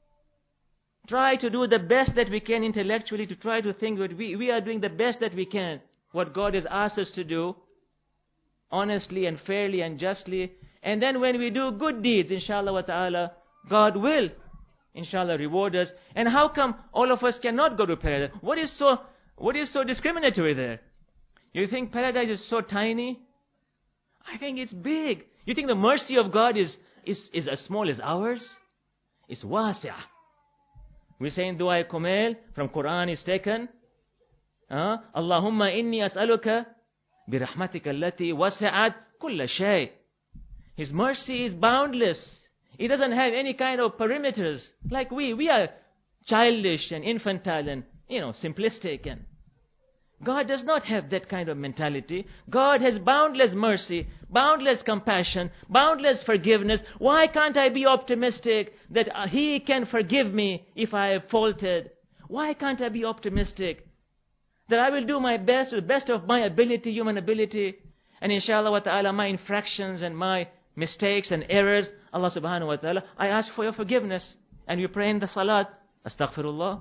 Try to do the best that we can intellectually, to try to think that we are doing the best that we can. What God has asked us to do, honestly and fairly and justly. And then when we do good deeds, inshallah wa ta'ala, God will, inshallah, reward us. And how come all of us cannot go to paradise? What is so discriminatory there? You think paradise is so tiny? I think it's big. You think the mercy of God is as small as ours? It's wasi'ah. We say in Dua Kumail, from Quran is taken, Allahumma inni as'aluka birahmatika allati wasi'at kulla shay. His mercy is boundless. It doesn't have any kind of perimeters. Like we are childish and infantile and, simplistic, and God does not have that kind of mentality. God has boundless mercy, boundless compassion, boundless forgiveness. Why can't I be optimistic that He can forgive me if I have faulted? Why can't I be optimistic that I will do my best, to the best of my ability, human ability, and inshallah wa ta'ala, my infractions and my mistakes and errors, Allah subhanahu wa ta'ala, I ask for your forgiveness. And we pray in the salat, astaghfirullah.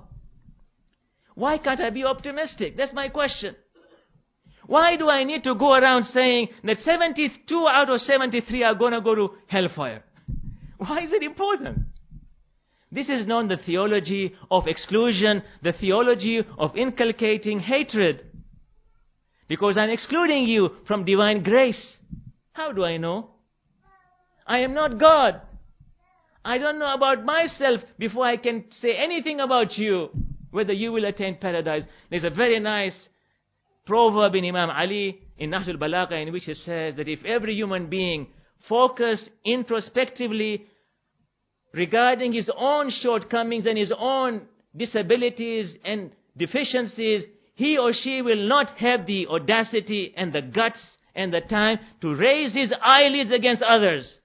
Why can't I be optimistic? That's my question. Why do I need to go around saying that 72 out of 73 are going to go to hellfire? Why is it important? This is not the theology of exclusion, the theology of inculcating hatred. Because I'm excluding you from divine grace. How do I know? I am not God. I don't know about myself before I can say anything about you, whether you will attain paradise. There's a very nice proverb in Imam Ali, in Nahjul Balagha, in which he says that if every human being focused introspectively regarding his own shortcomings and his own disabilities and deficiencies, he or she will not have the audacity and the guts and the time to raise his eyelids against others.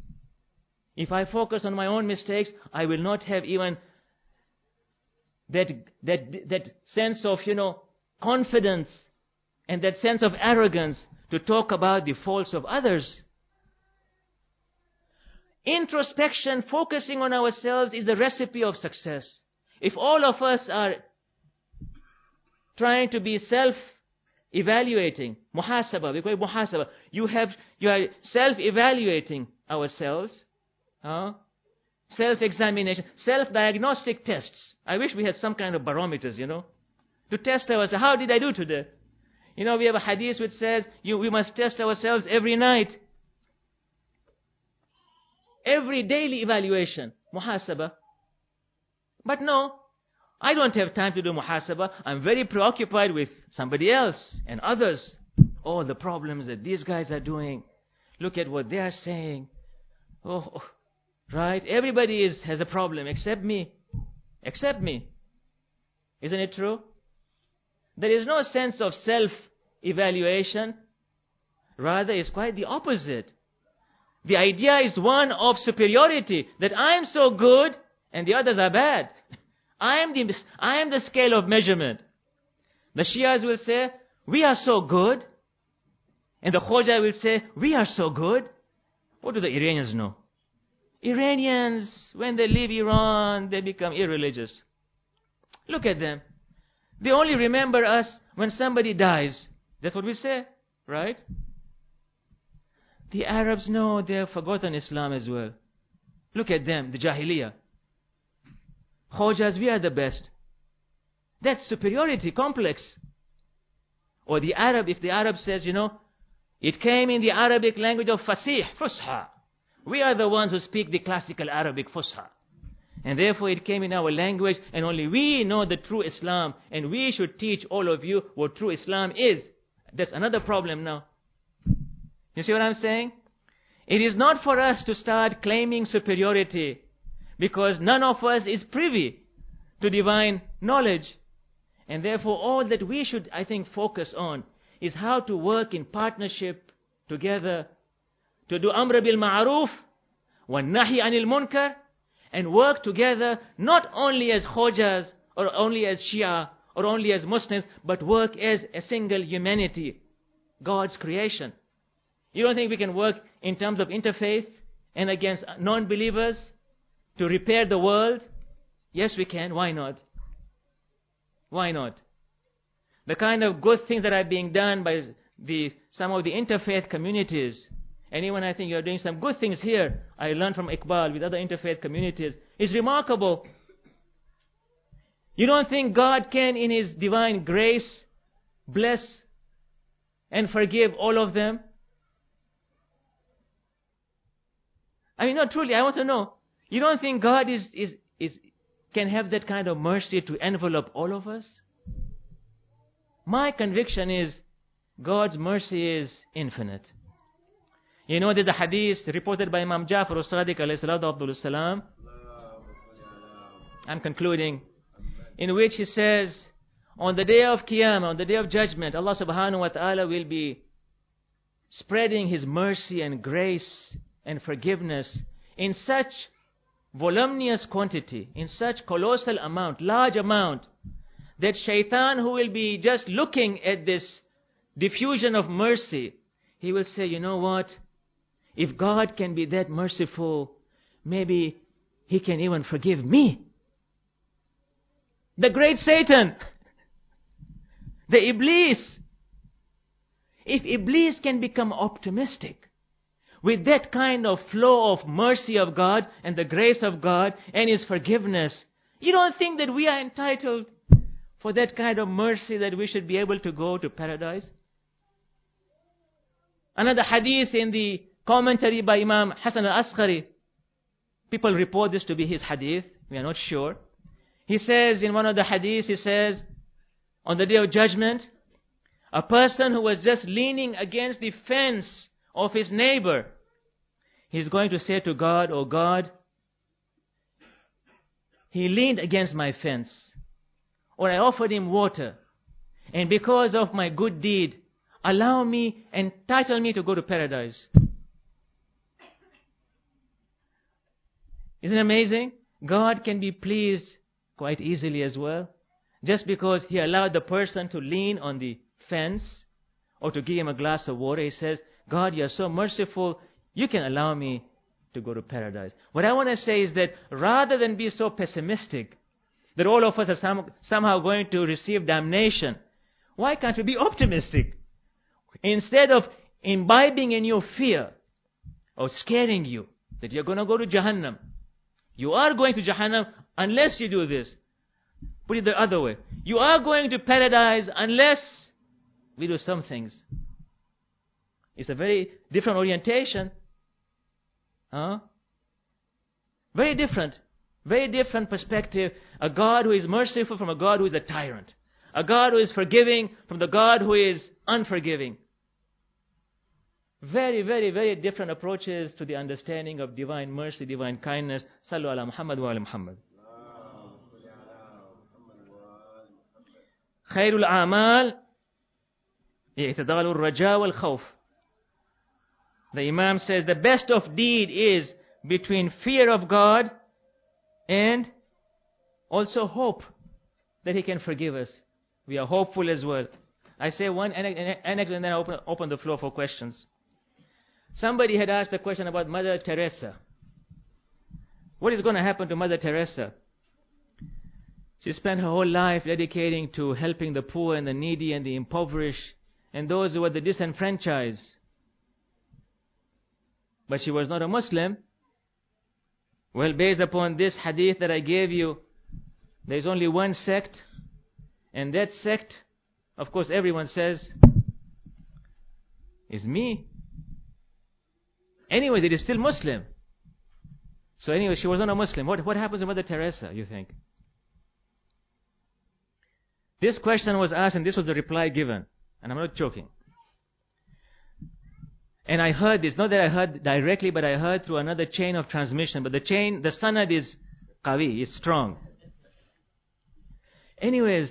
If I focus on my own mistakes, I will not have even that sense of, confidence and that sense of arrogance to talk about the faults of others. Introspection, focusing on ourselves, is the recipe of success. If all of us are trying to be self-evaluating, muhasaba, we call it muhasaba. You are self-evaluating ourselves, self-examination, self-diagnostic tests. I wish we had some kind of barometers, to test ourselves. How did I do today? We have a hadith which says we must test ourselves every night. Every daily evaluation, muhasaba. But no, I don't have time to do muhasaba. I'm very preoccupied with somebody else and others. All the problems that these guys are doing. Look at what they are saying. Oh, right? Everybody has a problem except me. Except me. Isn't it true? There is no sense of self-evaluation. Rather, it's quite the opposite. The idea is one of superiority, that I am so good and the others are bad. I am the scale of measurement. The Shias will say, we are so good. And the Khoja will say, we are so good. What do the Iranians know? Iranians, when they leave Iran, they become irreligious. Look at them. They only remember us when somebody dies. That's what we say, right? The Arabs know they have forgotten Islam as well. Look at them, the Jahiliyyah. Khojas, we are the best. That's superiority complex. Or the Arab, if the Arab says, it came in the Arabic language of Fasih, Fusha. We are the ones who speak the classical Arabic Fusha. And therefore it came in our language, and only we know the true Islam, and we should teach all of you what true Islam is. That's another problem now. You see what I'm saying? It is not for us to start claiming superiority, because none of us is privy to divine knowledge. And therefore all that we should, I think, focus on is how to work in partnership together, to do amr bil ma'ruf wa nahi anil munkar, and work together not only as Khojas or only as Shia or only as Muslims, but work as a single humanity, God's creation. You don't think we can work in terms of interfaith and against non-believers to repair the world? Yes, we can. Why not? Why not? The kind of good things that are being done by some of the interfaith communities. Anyone, I think you're doing some good things here. I learned from Iqbal with other interfaith communities. It's remarkable. You don't think God can, in His divine grace, bless and forgive all of them? I mean, no, truly, I want to know. You don't think God can have that kind of mercy to envelop all of us? My conviction is God's mercy is infinite. There's a hadith reported by Imam Ja'far al-Sadiq alayhi salatu abdul salam. I'm concluding. In which he says, on the day of Qiyamah, on the day of judgment, Allah subhanahu wa ta'ala will be spreading His mercy and grace and forgiveness in such voluminous quantity, in such colossal amount, large amount, that shaitan, who will be just looking at this diffusion of mercy, he will say, you know what? If God can be that merciful, maybe He can even forgive me. The great Satan, the Iblis. If Iblis can become optimistic with that kind of flow of mercy of God and the grace of God and His forgiveness, you don't think that we are entitled for that kind of mercy, that we should be able to go to paradise? Another hadith in the commentary by Imam Hasan al-Asqari, people report this to be his hadith, we are not sure. He says in one of the hadiths, he says, on the day of judgment, a person who was just leaning against the fence of his neighbor, he's going to say to God, oh God, he leaned against my fence, or I offered him water, and because of my good deed, allow me, entitle me to go to paradise. Isn't it amazing? God can be pleased quite easily as well. Just because He allowed the person to lean on the fence or to give him a glass of water, He says, God, you are so merciful, you can allow me to go to paradise. What I want to say is that rather than be so pessimistic that all of us are somehow going to receive damnation, why can't we be optimistic? Instead of imbibing in you fear or scaring you that you're going to go to Jahannam, you are going to Jahannam unless you do this. Put it the other way. You are going to paradise unless we do some things. It's a very different orientation. Very different perspective. A God who is merciful from a God who is a tyrant. A God who is forgiving from the God who is unforgiving. Very, very, very different approaches to the understanding of divine mercy, divine kindness. Sallu ala Muhammad wa ala Muhammad. خير الأعمال اعتدال الرجاء والخوف. The Imam says the best of deed is between fear of God and also hope that He can forgive us. We are hopeful as well. I say one anecdote and then I open the floor for questions. Somebody had asked a question about Mother Teresa. What is going to happen to Mother Teresa? She spent her whole life dedicating to helping the poor and the needy and the impoverished and those who were the disenfranchised. But she was not a Muslim. Well, based upon this hadith that I gave you, there is only one sect. And that sect, of course, everyone says, is me. Anyways, it is still Muslim. So anyway, she was not a Muslim. What happens to Mother Teresa, you think? This question was asked and this was the reply given. And I'm not joking. And I heard this, not that I heard directly, but I heard through another chain of transmission. But the sanad is qawi, is strong. Anyways,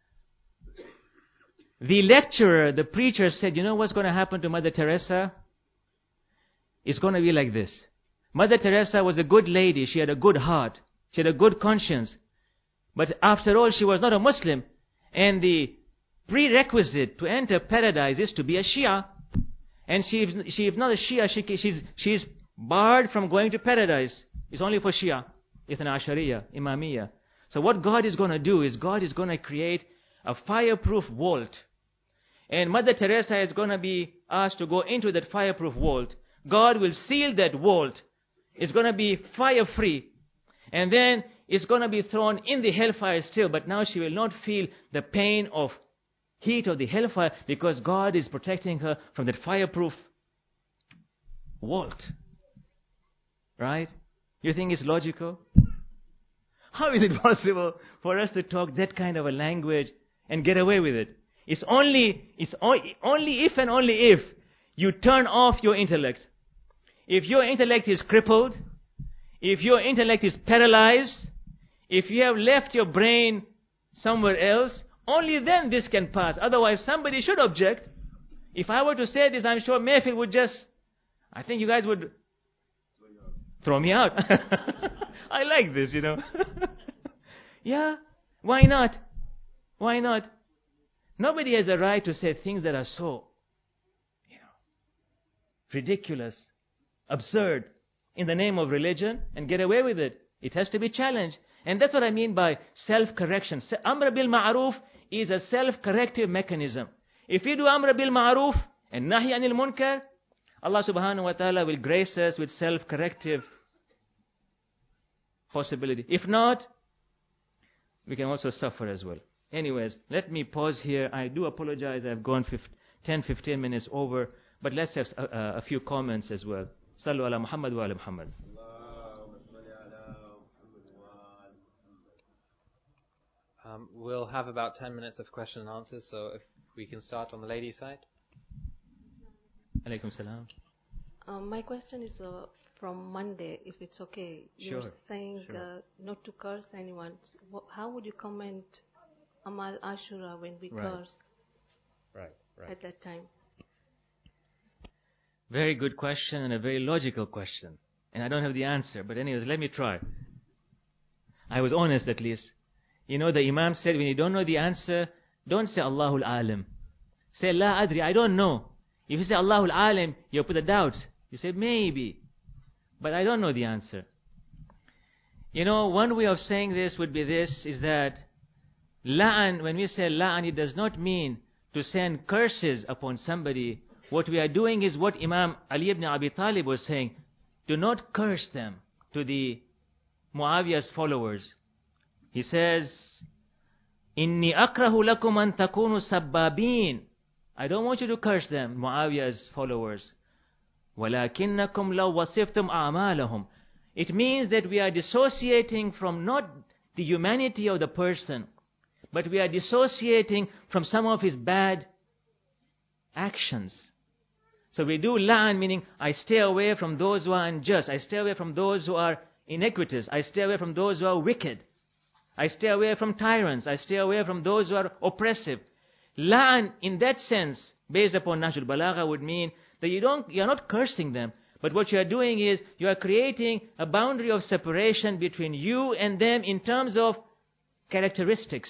the lecturer, the preacher said, you know what's going to happen to Mother Teresa? It's going to be like this. Mother Teresa was a good lady. She had a good heart. She had a good conscience. But after all, she was not a Muslim. And the prerequisite to enter paradise is to be a Shia. And she is not a Shia. She's barred from going to paradise. It's only for Shia. Ithna Ashariya, Imamiyya. So what God is going to do is God is going to create a fireproof vault. And Mother Teresa is going to be asked to go into that fireproof vault. God will seal that vault. It's going to be fire-free. And then it's going to be thrown in the hellfire still. But now she will not feel the pain of heat of the hellfire because God is protecting her from that fireproof vault. Right? You think it's logical? How is it possible for us to talk that kind of a language and get away with it? It's only if and only if you turn off your intellect. If your intellect is crippled, if your intellect is paralyzed, if you have left your brain somewhere else, only then this can pass. Otherwise, somebody should object. If I were to say this, I'm sure Mayfield would I think you guys would throw me out. I like this, Yeah, why not? Why not? Nobody has a right to say things that are so, ridiculous, absurd in the name of religion and get away with it. It has to be challenged. And that's what I mean by self-correction. Amr bil ma'ruf is a self-corrective mechanism. If we do Amr bil ma'ruf and Nahi anil munkar, Allah subhanahu wa ta'ala will grace us with self-corrective possibility. If not, we can also suffer as well. Anyways, let me pause here. I do apologize. I've gone 10-15 minutes over. But let's have a few comments as well. Sallu ala Muhammad wa ala Muhammad. We'll have about 10 minutes of question and answers, so if we can start on the ladies' side. Alaikum salam. My question is from Monday, if it's okay. Sure. You're saying not to curse anyone. How would you comment Amal Ashura when we curse at that time? Very good question and a very logical question. And I don't have the answer. But anyways, let me try. I was honest at least. The Imam said, when you don't know the answer, don't say Allahul Alim. Say La Adri, I don't know. If you say Allahul Alim, you put a doubt. You say maybe. But I don't know the answer. You know, one way of saying this would be this, is that la'an, when we say la'an, it does not mean to send curses upon somebody. What we are doing is what Imam Ali ibn Abi Talib was saying. Do not curse them, to the Muawiyah's followers. He says, Inni akrahu lakum an takunu sabbabin. I don't want you to curse them, Muawiyah's followers. وَلَكِنَّكُمْ لَوْ وَصِفْتُمْ أَعْمَالَهُمْ. It means that we are dissociating from not the humanity of the person, but we are dissociating from some of his bad actions. So we do la'an, meaning I stay away from those who are unjust. I stay away from those who are iniquitous. I stay away from those who are wicked. I stay away from tyrants. I stay away from those who are oppressive. La'an, in that sense, based upon Nahjul Balagha, would mean that you're not cursing them, but what you are doing is you are creating a boundary of separation between you and them in terms of characteristics,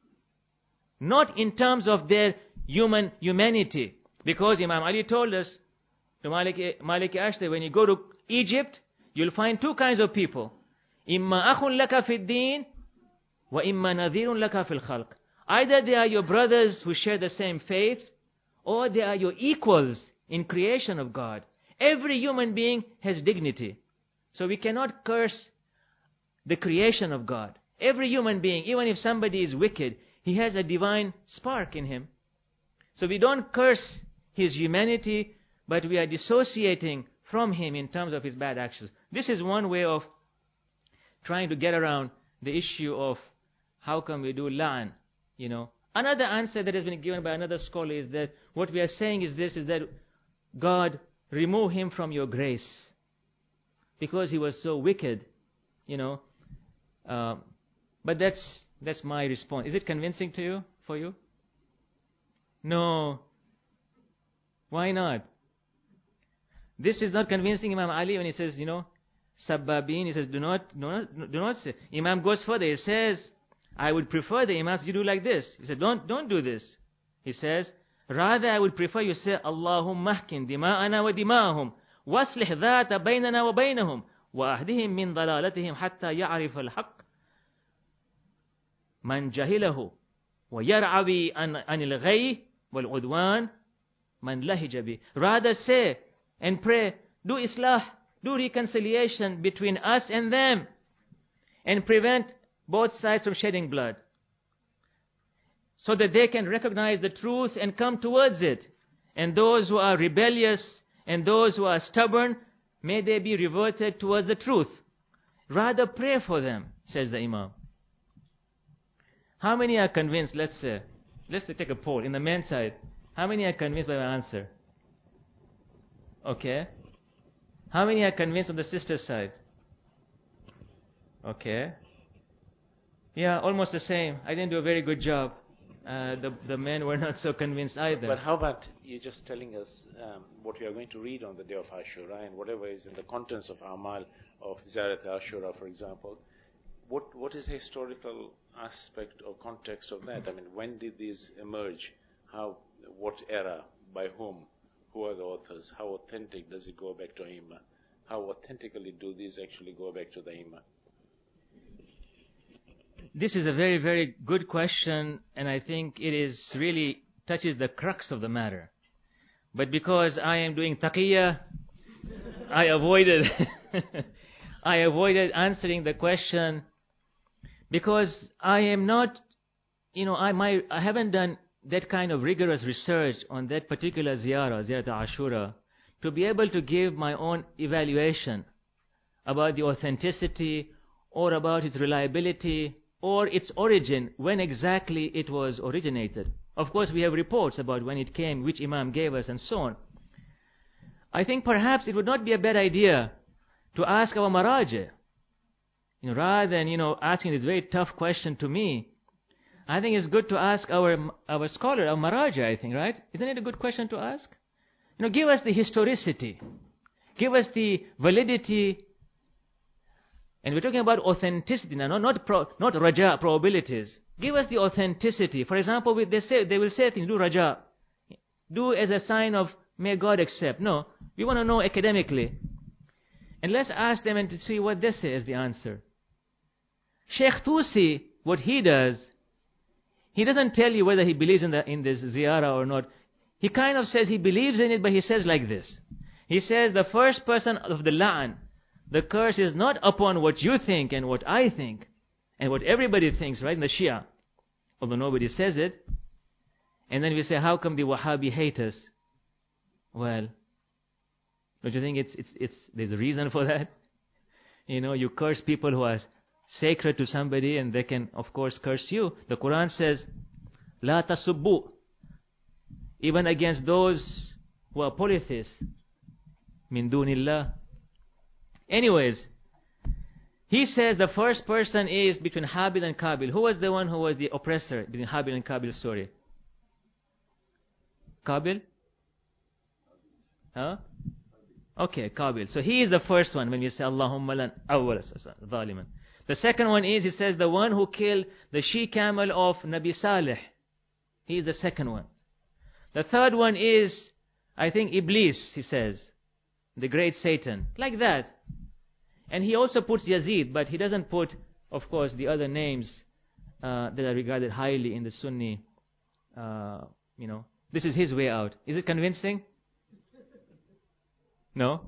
not in terms of their humanity. Because Imam Ali told us to Malik Ashtar, when you go to Egypt, you'll find two kinds of people. Imma akhun laka fi din, wa imma nadhirun laka fil khalq. Either they are your brothers who share the same faith, or they are your equals in creation of God. Every human being has dignity. So we cannot curse the creation of God. Every human being, even if somebody is wicked, he has a divine spark in him. So we don't curse his humanity, but we are dissociating from him in terms of his bad actions. This is one way of trying to get around the issue of how come we do la'an, you know. Another answer that has been given by another scholar is that what we are saying is this, is that God, remove him from your grace because he was so wicked, you know. But that's my response. Is it convincing to you, for you? No. Why not? This is not convincing Imam Ali when he says, you know, Sabbabin, he says, do not say. Imam goes further, he says, I would prefer the Imams you do like this. He said, don't do this. He says, rather I would prefer you say, Allahumma ahkin dima'ana wa dima'ahum, waslih dhata baynana wa baynahum, wa ahdihim min dalalatihim hatta ya'rif al-haq, man jahilahu, wa yar'awi anil ghayh wal udwan, man lahija bi. Rather say and pray, do islah, do reconciliation between us and them, and prevent both sides from shedding blood, so that they can recognize the truth and come towards it. And those who are rebellious and those who are stubborn, may they be reverted towards the truth. Rather pray for them, says the Imam. How many are convinced? Let's take a poll in the men's side. How many are convinced by my answer? Okay. How many are convinced on the sister's side? Okay. Yeah, almost the same. I didn't do a very good job. The men were not so convinced either. But how about you just telling us what we are going to read on the day of Ashura, and whatever is in the contents of Amal of Ziyarat Ashura, for example. What is the historical aspect or context of that? I mean, when did these emerge? What era? By whom? Who are the authors? How authentic does it go back to Aimma? How authentically do these actually go back to the Aimma? This is a very, very good question, and I think it is really touches the crux of the matter. But because I am doing taqiyya, I avoided answering the question, because I am not, I haven't done that kind of rigorous research on that particular Ziyarat Ashura, to be able to give my own evaluation about the authenticity or about its reliability or its origin, when exactly it was originated. Of course, we have reports about when it came, which Imam gave us, and so on. I think perhaps it would not be a bad idea to ask our Maraji, rather than, asking this very tough question to me. I think it's good to ask our scholar, our Maraji, I think, right? Isn't it a good question to ask? Give us the historicity. Give us the validity. And we're talking about authenticity now, not raja, probabilities. Give us the authenticity. For example, they will say things, do raja. Do as a sign of, may God accept. No, we want to know academically. And let's ask them and to see what they say as the answer. Sheikh Tusi, what he does, he doesn't tell you whether he believes in this ziyarah or not. He kind of says he believes in it, but he says like this. He says the first person of the la'an, the curse is not upon what you think and what I think and what everybody thinks, right, in the Shia. Although nobody says it. And then we say, how come the Wahhabi hate us? Well, don't you think there's a reason for that? You know, you curse people who are sacred to somebody and they can, of course, curse you. The Quran says, La tasubbu. Even against those who are polytheists. Min dunillah. Anyways, he says the first person is between Habil and Qabil. Who was the one who was the oppressor between Habil and Qabil story? Qabil? Huh? Okay, Qabil. So he is the first one when you say Allahumma lan awwal zaliman. The second one is, he says, the one who killed the she-camel of Nabi Saleh. He is the second one. The third one is, I think, Iblis, he says. The great Satan. Like that. And he also puts Yazid, but he doesn't put, of course, the other names that are regarded highly in the Sunni. This is his way out. Is it convincing? No?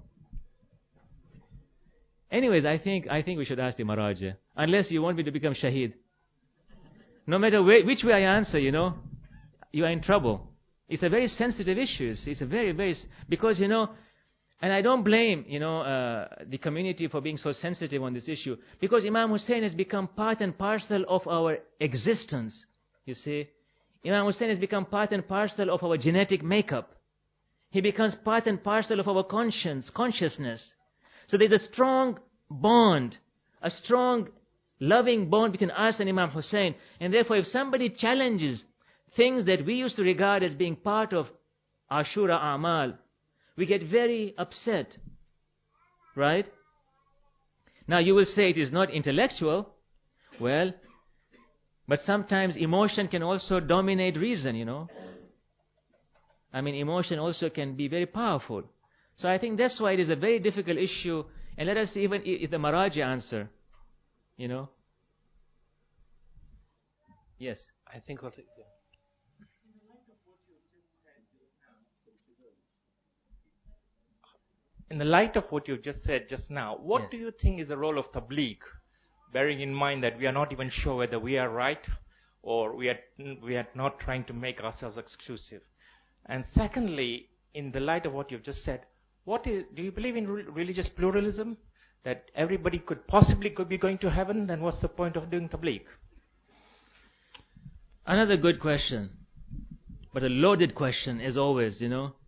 Anyways, I think we should ask the Maraja. Unless you want me to become Shaheed. No matter which way I answer, you are in trouble. It's a very sensitive issue. It's a very, very... Because, and I don't blame, the community for being so sensitive on this issue. Because Imam Hussein has become part and parcel of our existence. You see? Imam Hussein has become part and parcel of our genetic makeup. He becomes part and parcel of our consciousness. So there's a strong bond, a strong loving bond between us and Imam Hussein. And therefore, if somebody challenges things that we used to regard as being part of Ashura A'mal, we get very upset. Right? Now you will say it is not intellectual. Well, but sometimes emotion can also dominate reason, emotion also can be very powerful. So I think that's why it is a very difficult issue. And let us see even if the Maraji answer. Yes. I think what... In the light of what you just said just now, what Yes. do you think is the role of Tabligh? Bearing in mind that we are not even sure whether we are right or we are not trying to make ourselves exclusive. And secondly, in the light of what you've just said, do you believe in religious pluralism? That everybody could be going to heaven? Then what's the point of doing Tabligh? Another good question. But a loaded question, as always,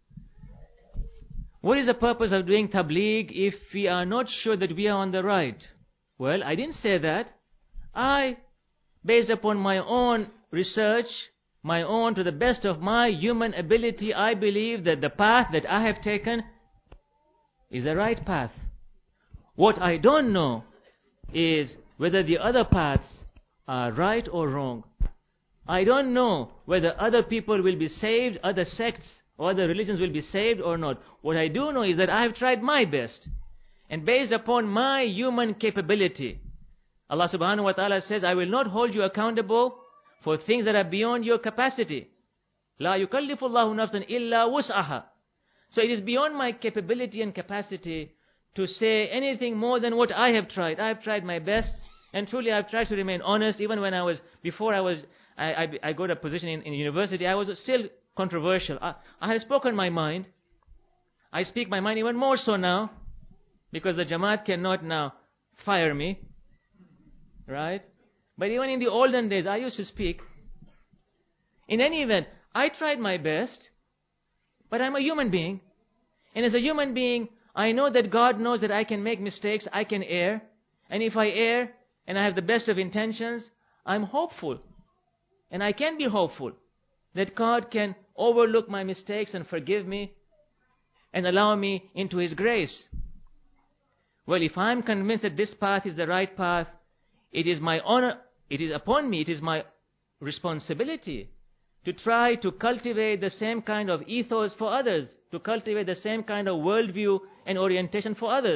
What is the purpose of doing Tabligh if we are not sure that we are on the right? Well, I didn't say that. Based upon my own research, to the best of my human ability, I believe that the path that I have taken is the right path. What I don't know is whether the other paths are right or wrong. I don't know whether other people will be saved, other sects or other religions will be saved or not. What I do know is that I have tried my best. And based upon my human capability, Allah subhanahu wa ta'ala says, I will not hold you accountable for things that are beyond your capacity. La yukallifu Allahu nafsan illa wus'aha. So it is beyond my capability and capacity to say anything more than what I have tried. I have tried my best, and truly I have tried to remain honest. Even when I got a position in university, I was still controversial. I have spoken my mind. I speak my mind even more so now, because the Jamaat cannot now fire me. Right? But even in the olden days, I used to speak. In any event, I tried my best, but I'm a human being. And as a human being, I know that God knows that I can make mistakes, I can err. And if I err, and I have the best of intentions, I'm hopeful. And I can be hopeful that God can overlook my mistakes and forgive me and allow me into His grace. Well, if I'm convinced that this path is the right path, it is my honor, it is upon me, it is my responsibility to try to cultivate the same kind of ethos for others, to cultivate the same kind of worldview and orientation for others.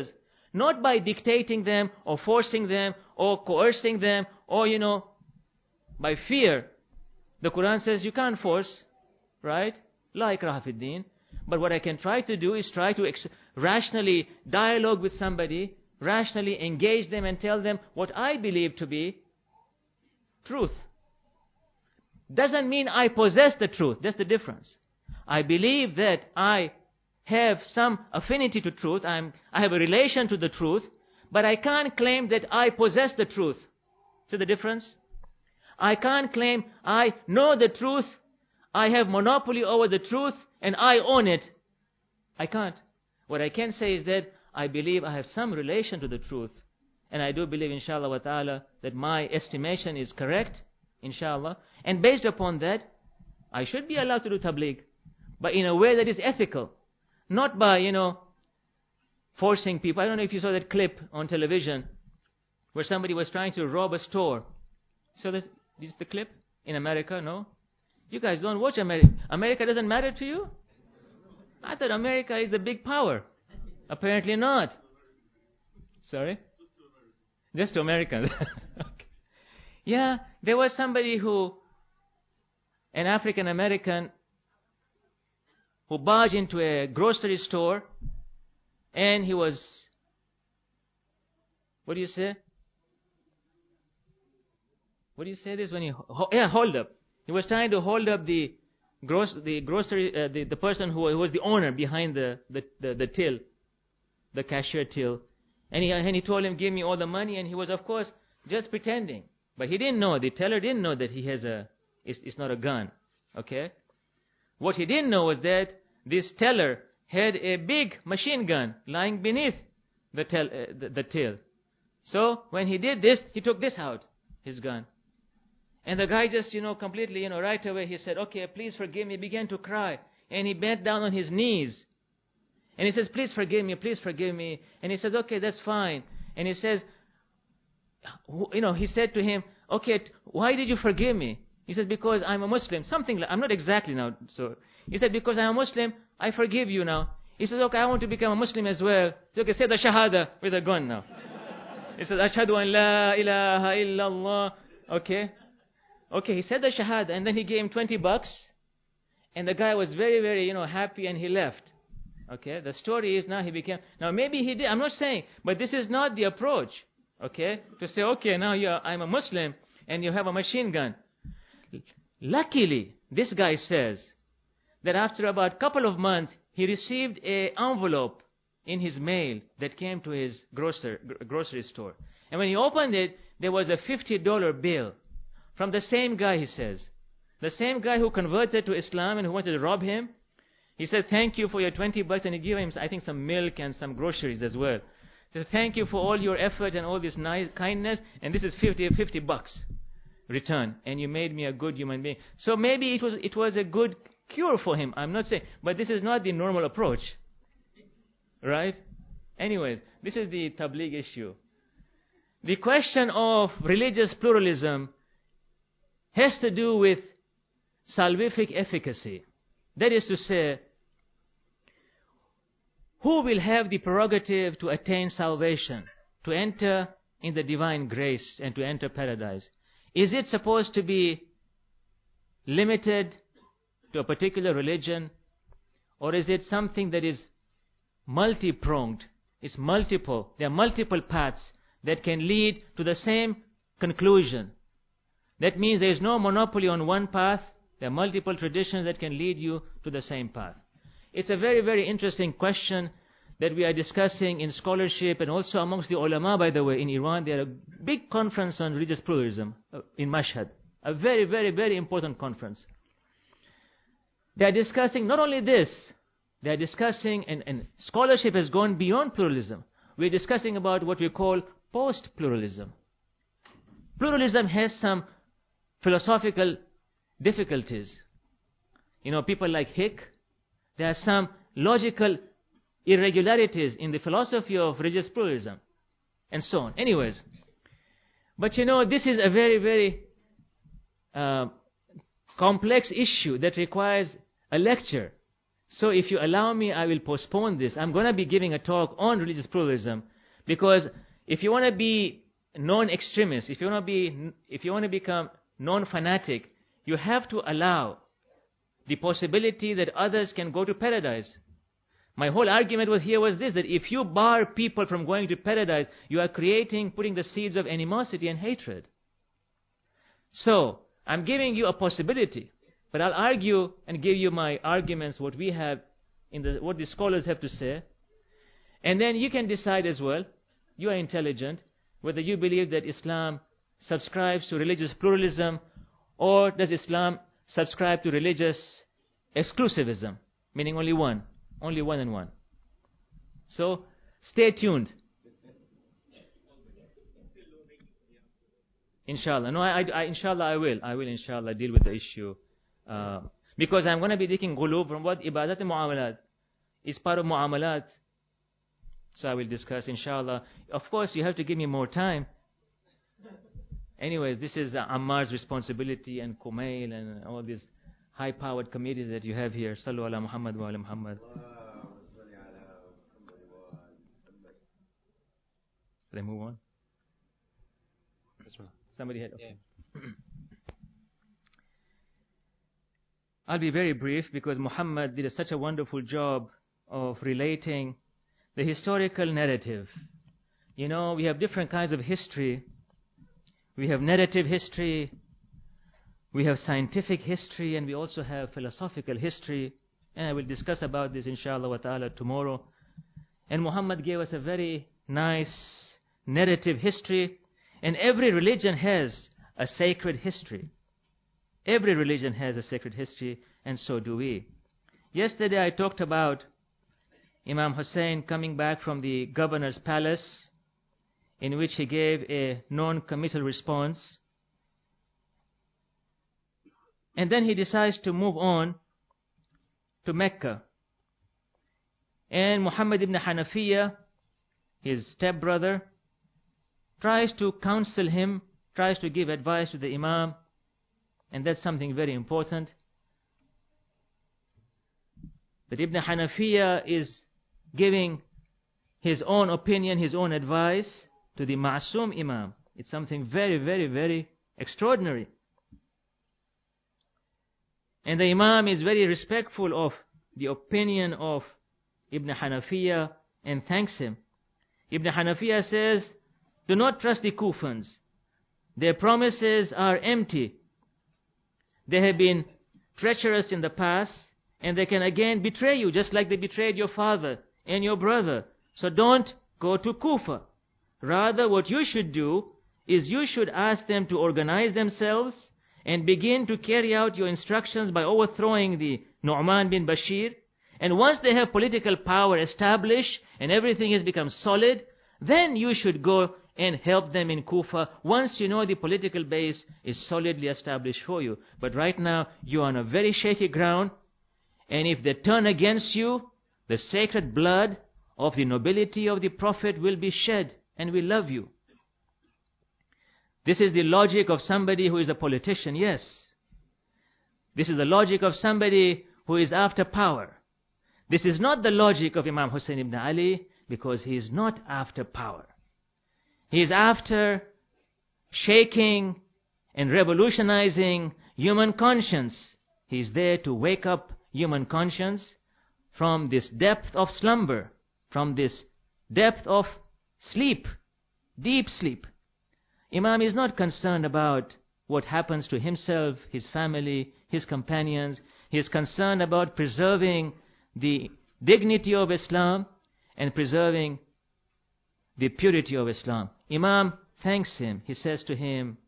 Not by dictating them or forcing them or coercing them or, by fear. The Quran says you can't force, right? La ikraha fid din. But what I can try to do is try to rationally dialogue with somebody, rationally engage them and tell them what I believe to be truth. Doesn't mean I possess the truth. That's the difference. I believe that I have some affinity to truth. I have a relation to the truth, but I can't claim that I possess the truth. See the difference? I can't claim I know the truth, I have monopoly over the truth, and I own it. I can't. What I can say is that I believe I have some relation to the truth, and I do believe, inshallah wa ta'ala, that my estimation is correct, inshallah, and based upon that, I should be allowed to do tabligh, but in a way that is ethical. Not by, forcing people. I don't know if you saw that clip on television where somebody was trying to rob a store. So this is the clip in America, no? You guys don't watch America. America doesn't matter to you? I thought America is the big power. Apparently not. Sorry? Just to Americans. Okay. Yeah, there was somebody an African American, who barged into a grocery store, and he was, what do you say? What do you say this when you, hold up. He was trying to hold up the person who was the owner behind the till, the cashier till. And he told him, give me all the money, and he was, of course, just pretending. But he didn't know, the teller didn't know that he has it's not a gun, okay? What he didn't know was that this teller had a big machine gun lying beneath the till. So when he did this, he took this out, his gun. And the guy just, completely, right away he said, okay, please forgive me. He began to cry. And he bent down on his knees. And he says, please forgive me, please forgive me. And he says, okay, that's fine. And he says, he said to him, okay, why did you forgive me? He said, because I'm a Muslim. Something like, I'm not exactly now. So he said, because I'm a Muslim, I forgive you now. He said, okay, I want to become a Muslim as well. He said, okay, say the Shahada with a gun now. He said, Ashhadu an la ilaha illallah. Okay. Okay, he said the Shahada, and then he gave him $20. And the guy was very, very, happy, and he left. Okay, the story is now maybe he did, I'm not saying, but this is not the approach. Okay, to say, okay, now I'm a Muslim, and you have a machine gun. Luckily, this guy says that after about a couple of months, he received an envelope in his mail that came to his grocery store. And when he opened it, there was a $50 bill from the same guy, he says. The same guy who converted to Islam and who wanted to rob him. He said, thank you for your $20, and he gave him, I think, some milk and some groceries as well. He said, thank you for all your effort and all this nice kindness, and this is $50 return, and you made me a good human being. So maybe it was a good cure for him. I'm not saying, but this is not the normal approach, right? Anyways, this is the tabligh issue. The question of religious pluralism has to do with salvific efficacy. That is to say, who will have the prerogative to attain salvation, to enter in the divine grace and to enter paradise? Is it supposed to be limited to a particular religion, or is it something that is multi-pronged? It's multiple. There are multiple paths that can lead to the same conclusion. That means there is no monopoly on one path. There are multiple traditions that can lead you to the same path. It's a very, very interesting question that we are discussing in scholarship and also amongst the ulama, by the way, in Iran. There are a big conference on religious pluralism in Mashhad. A very, very, very important conference. They are discussing not only this, they are discussing, and scholarship has gone beyond pluralism. We are discussing about what we call post-pluralism. Pluralism has some philosophical difficulties. People like Hick, there are some logical irregularities in the philosophy of religious pluralism, and so on. Anyways, but this is a very, very complex issue that requires a lecture. So if you allow me, I will postpone this. I'm going to be giving a talk on religious pluralism, Because if you want to be non-extremist, if you want to become non-fanatic, you have to allow the possibility that others can go to paradise. My whole argument was this, that if you bar people from going to paradise, you are putting the seeds of animosity and hatred. So, I'm giving you a possibility, but I'll argue and give you my arguments, what we have, what the scholars have to say. And then you can decide as well, you are intelligent, whether you believe that Islam subscribes to religious pluralism, or does Islam subscribe to religious exclusivism, meaning only one and one. So, stay tuned. Inshallah. No, inshallah I will inshallah deal with the issue. Because I'm going to be taking ghulub from what? Ibadat and mu'amalat. It's part of mu'amalat. So I will discuss inshallah. Of course, you have to give me more time. Anyways, this is Ammar's responsibility, and Kumail and all these high-powered committees that you have here. Sallu ala Muhammad wa ala Muhammad. Should I move on? Somebody had... Okay. Yeah. I'll be very brief because Muhammad did such a wonderful job of relating the historical narrative. You know, we have different kinds of history. We have narrative history, we have scientific history, and we also have philosophical history. And I will discuss about this inshallah wa ta'ala tomorrow. And Muhammad gave us a very nice narrative history. And every religion has a sacred history. Every religion has a sacred history, and so do we. Yesterday I talked about Imam Hussein coming back from the governor's palace, in which he gave a non-committal response. And then he decides to move on to Mecca. And Muhammad ibn Hanafiya, his stepbrother, tries to counsel him, tries to give advice to the Imam, and that's something very important. That Ibn Hanafiya is giving his own opinion, his own advice to the Ma'asum Imam. It's something very, very, very extraordinary. And the Imam is very respectful of the opinion of Ibn Hanafiya and thanks him. Ibn Hanafiya says, do not trust the Kufans. Their promises are empty. They have been treacherous in the past, and they can again betray you, just like they betrayed your father and your brother. So don't go to Kufa. Rather, what you should do is you should ask them to organize themselves and begin to carry out your instructions by overthrowing the Nu'man bin Bashir. And once they have political power established and everything has become solid, then you should go and help them in Kufa once you know the political base is solidly established for you. But right now, you are on a very shaky ground, and if they turn against you, the sacred blood of the nobility of the Prophet will be shed, and we love you. This is the logic of somebody who is a politician, yes. This is the logic of somebody who is after power. This is not the logic of Imam Hussein ibn Ali, because he is not after power. He is after shaking and revolutionizing human conscience. He is there to wake up human conscience from this depth of slumber, from this depth of sleep, deep sleep. Imam is not concerned about what happens to himself, his family, his companions. He is concerned about preserving the dignity of Islam and preserving the purity of Islam. Imam thanks him. He says to him,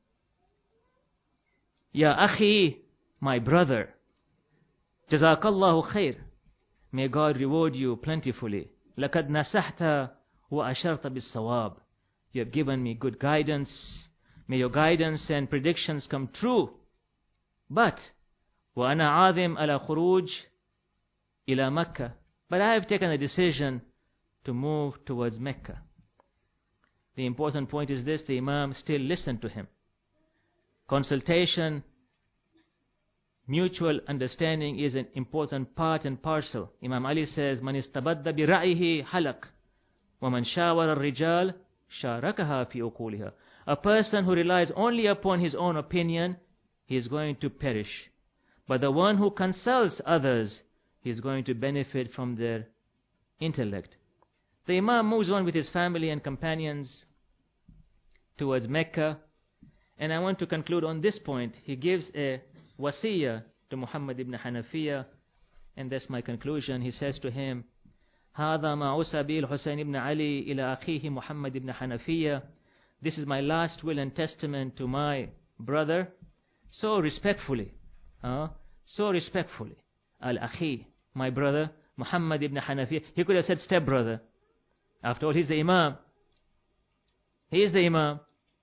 Ya akhi, my brother, Jazakallahu khair. May God reward you plentifully. Laqad nasahta wa asharta bis sawab. You have given me good guidance. May your guidance and predictions come true. But wa ana azim ala khuruj ila Makkah. But I have taken a decision to move towards Mecca. The important point is this: the Imam still listened to him. Consultation, mutual understanding is an important part and parcel. Imam Ali says, Man istabadda bi ra'yihi halak. وَمَنْ شَاوَرَ الرِّجَالِ شَارَكَهَا فِي أُقُولِهَا. A person who relies only upon his own opinion, he is going to perish. But the one who consults others, he is going to benefit from their intellect. The Imam moves on with his family and companions towards Mecca. And I want to conclude on this point. He gives a wasiyah to Muhammad ibn Hanafiya, and that's my conclusion. He says to him, هذا ما أوصى به الحسين ibn Ali إلى أخيه محمد ibn Hanafiya. This is my last will and testament to my brother. So respectfully, Al-Akhi, my brother, Muhammad ibn Hanafiya. He could have said stepbrother. After all, he's the Imam. He is the Imam.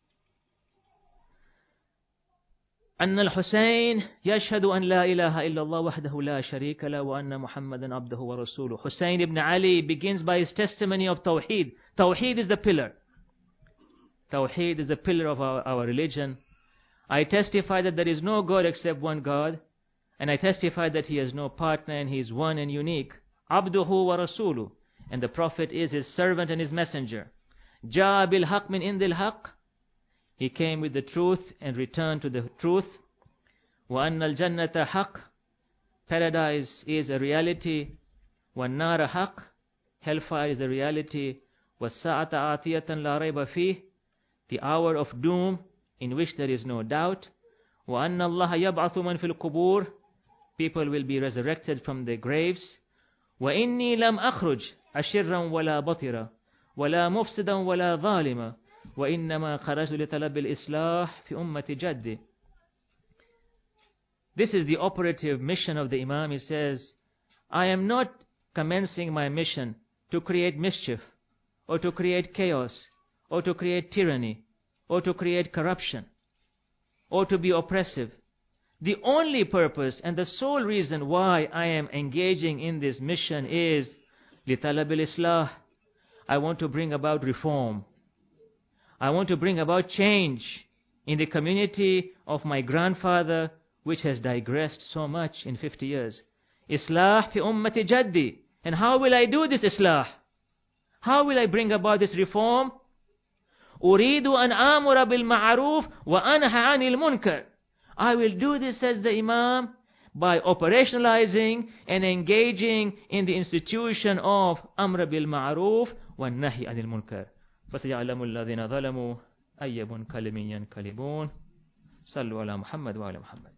أن الحسين يشهد أن لا إله إلا الله وحده لا شريك له وأن محمدا عبده ورسوله. Hussein ibn Ali begins by his testimony of Tawheed. Tawheed is the pillar. Tawheed is the pillar of our religion. I testify that there is no God except one God, and I testify that He has no partner and He is one and unique. Abduhu wa rasuluh, and the Prophet is His servant and His messenger. Ja'a bil haqq min indil haqq. He came with the truth and returned to the truth. وَأَنَّ الْجَنَّةَ حَقٌّ. Paradise is a reality. وَالنَّارَ حَقٌّ. Hellfire is a reality. وَالسَّاعَةَ آتِيَةً لَا رَيْبَ فِيهِ. The hour of doom in which there is no doubt. وَأَنَّ اللَّهَ يَبْعَثُ مَنْ فِي الْقُبُورِ. People will be resurrected from their graves. وَإِنِّي لَمْ أَخْرُجْ أَشِرًّا وَلَا بَطِرًا وَلَا مُفْسِدًا وَلَا ظَالِمًا وَإِنَّمَا خَرَجْتُ لِطَلَبِ الْإِصْلَاحِ فِي أُمَّةِ جَدِّي. This is the operative mission of the Imam. He says, I am not commencing my mission to create mischief, or to create chaos, or to create tyranny, or to create corruption, or to be oppressive. The only purpose and the sole reason why I am engaging in this mission is لِطَلَبِ الْإِصْلَاحِ. I want to bring about reform. I want to bring about change in the community of my grandfather, which has digressed so much in 50 years. Islah fi ummati jaddi. And how will I do this islah? How will I bring about this reform? Uridu an amura bil ma'aruf wa anha anil munkar. I will do this, says the Imam, by operationalizing and engaging in the institution of amr bil ma'aruf wa nahi anil munkar. فسيعلم الذين ظلموا أي منقلب ينقلبون. صلوا على محمد وعلى محمد.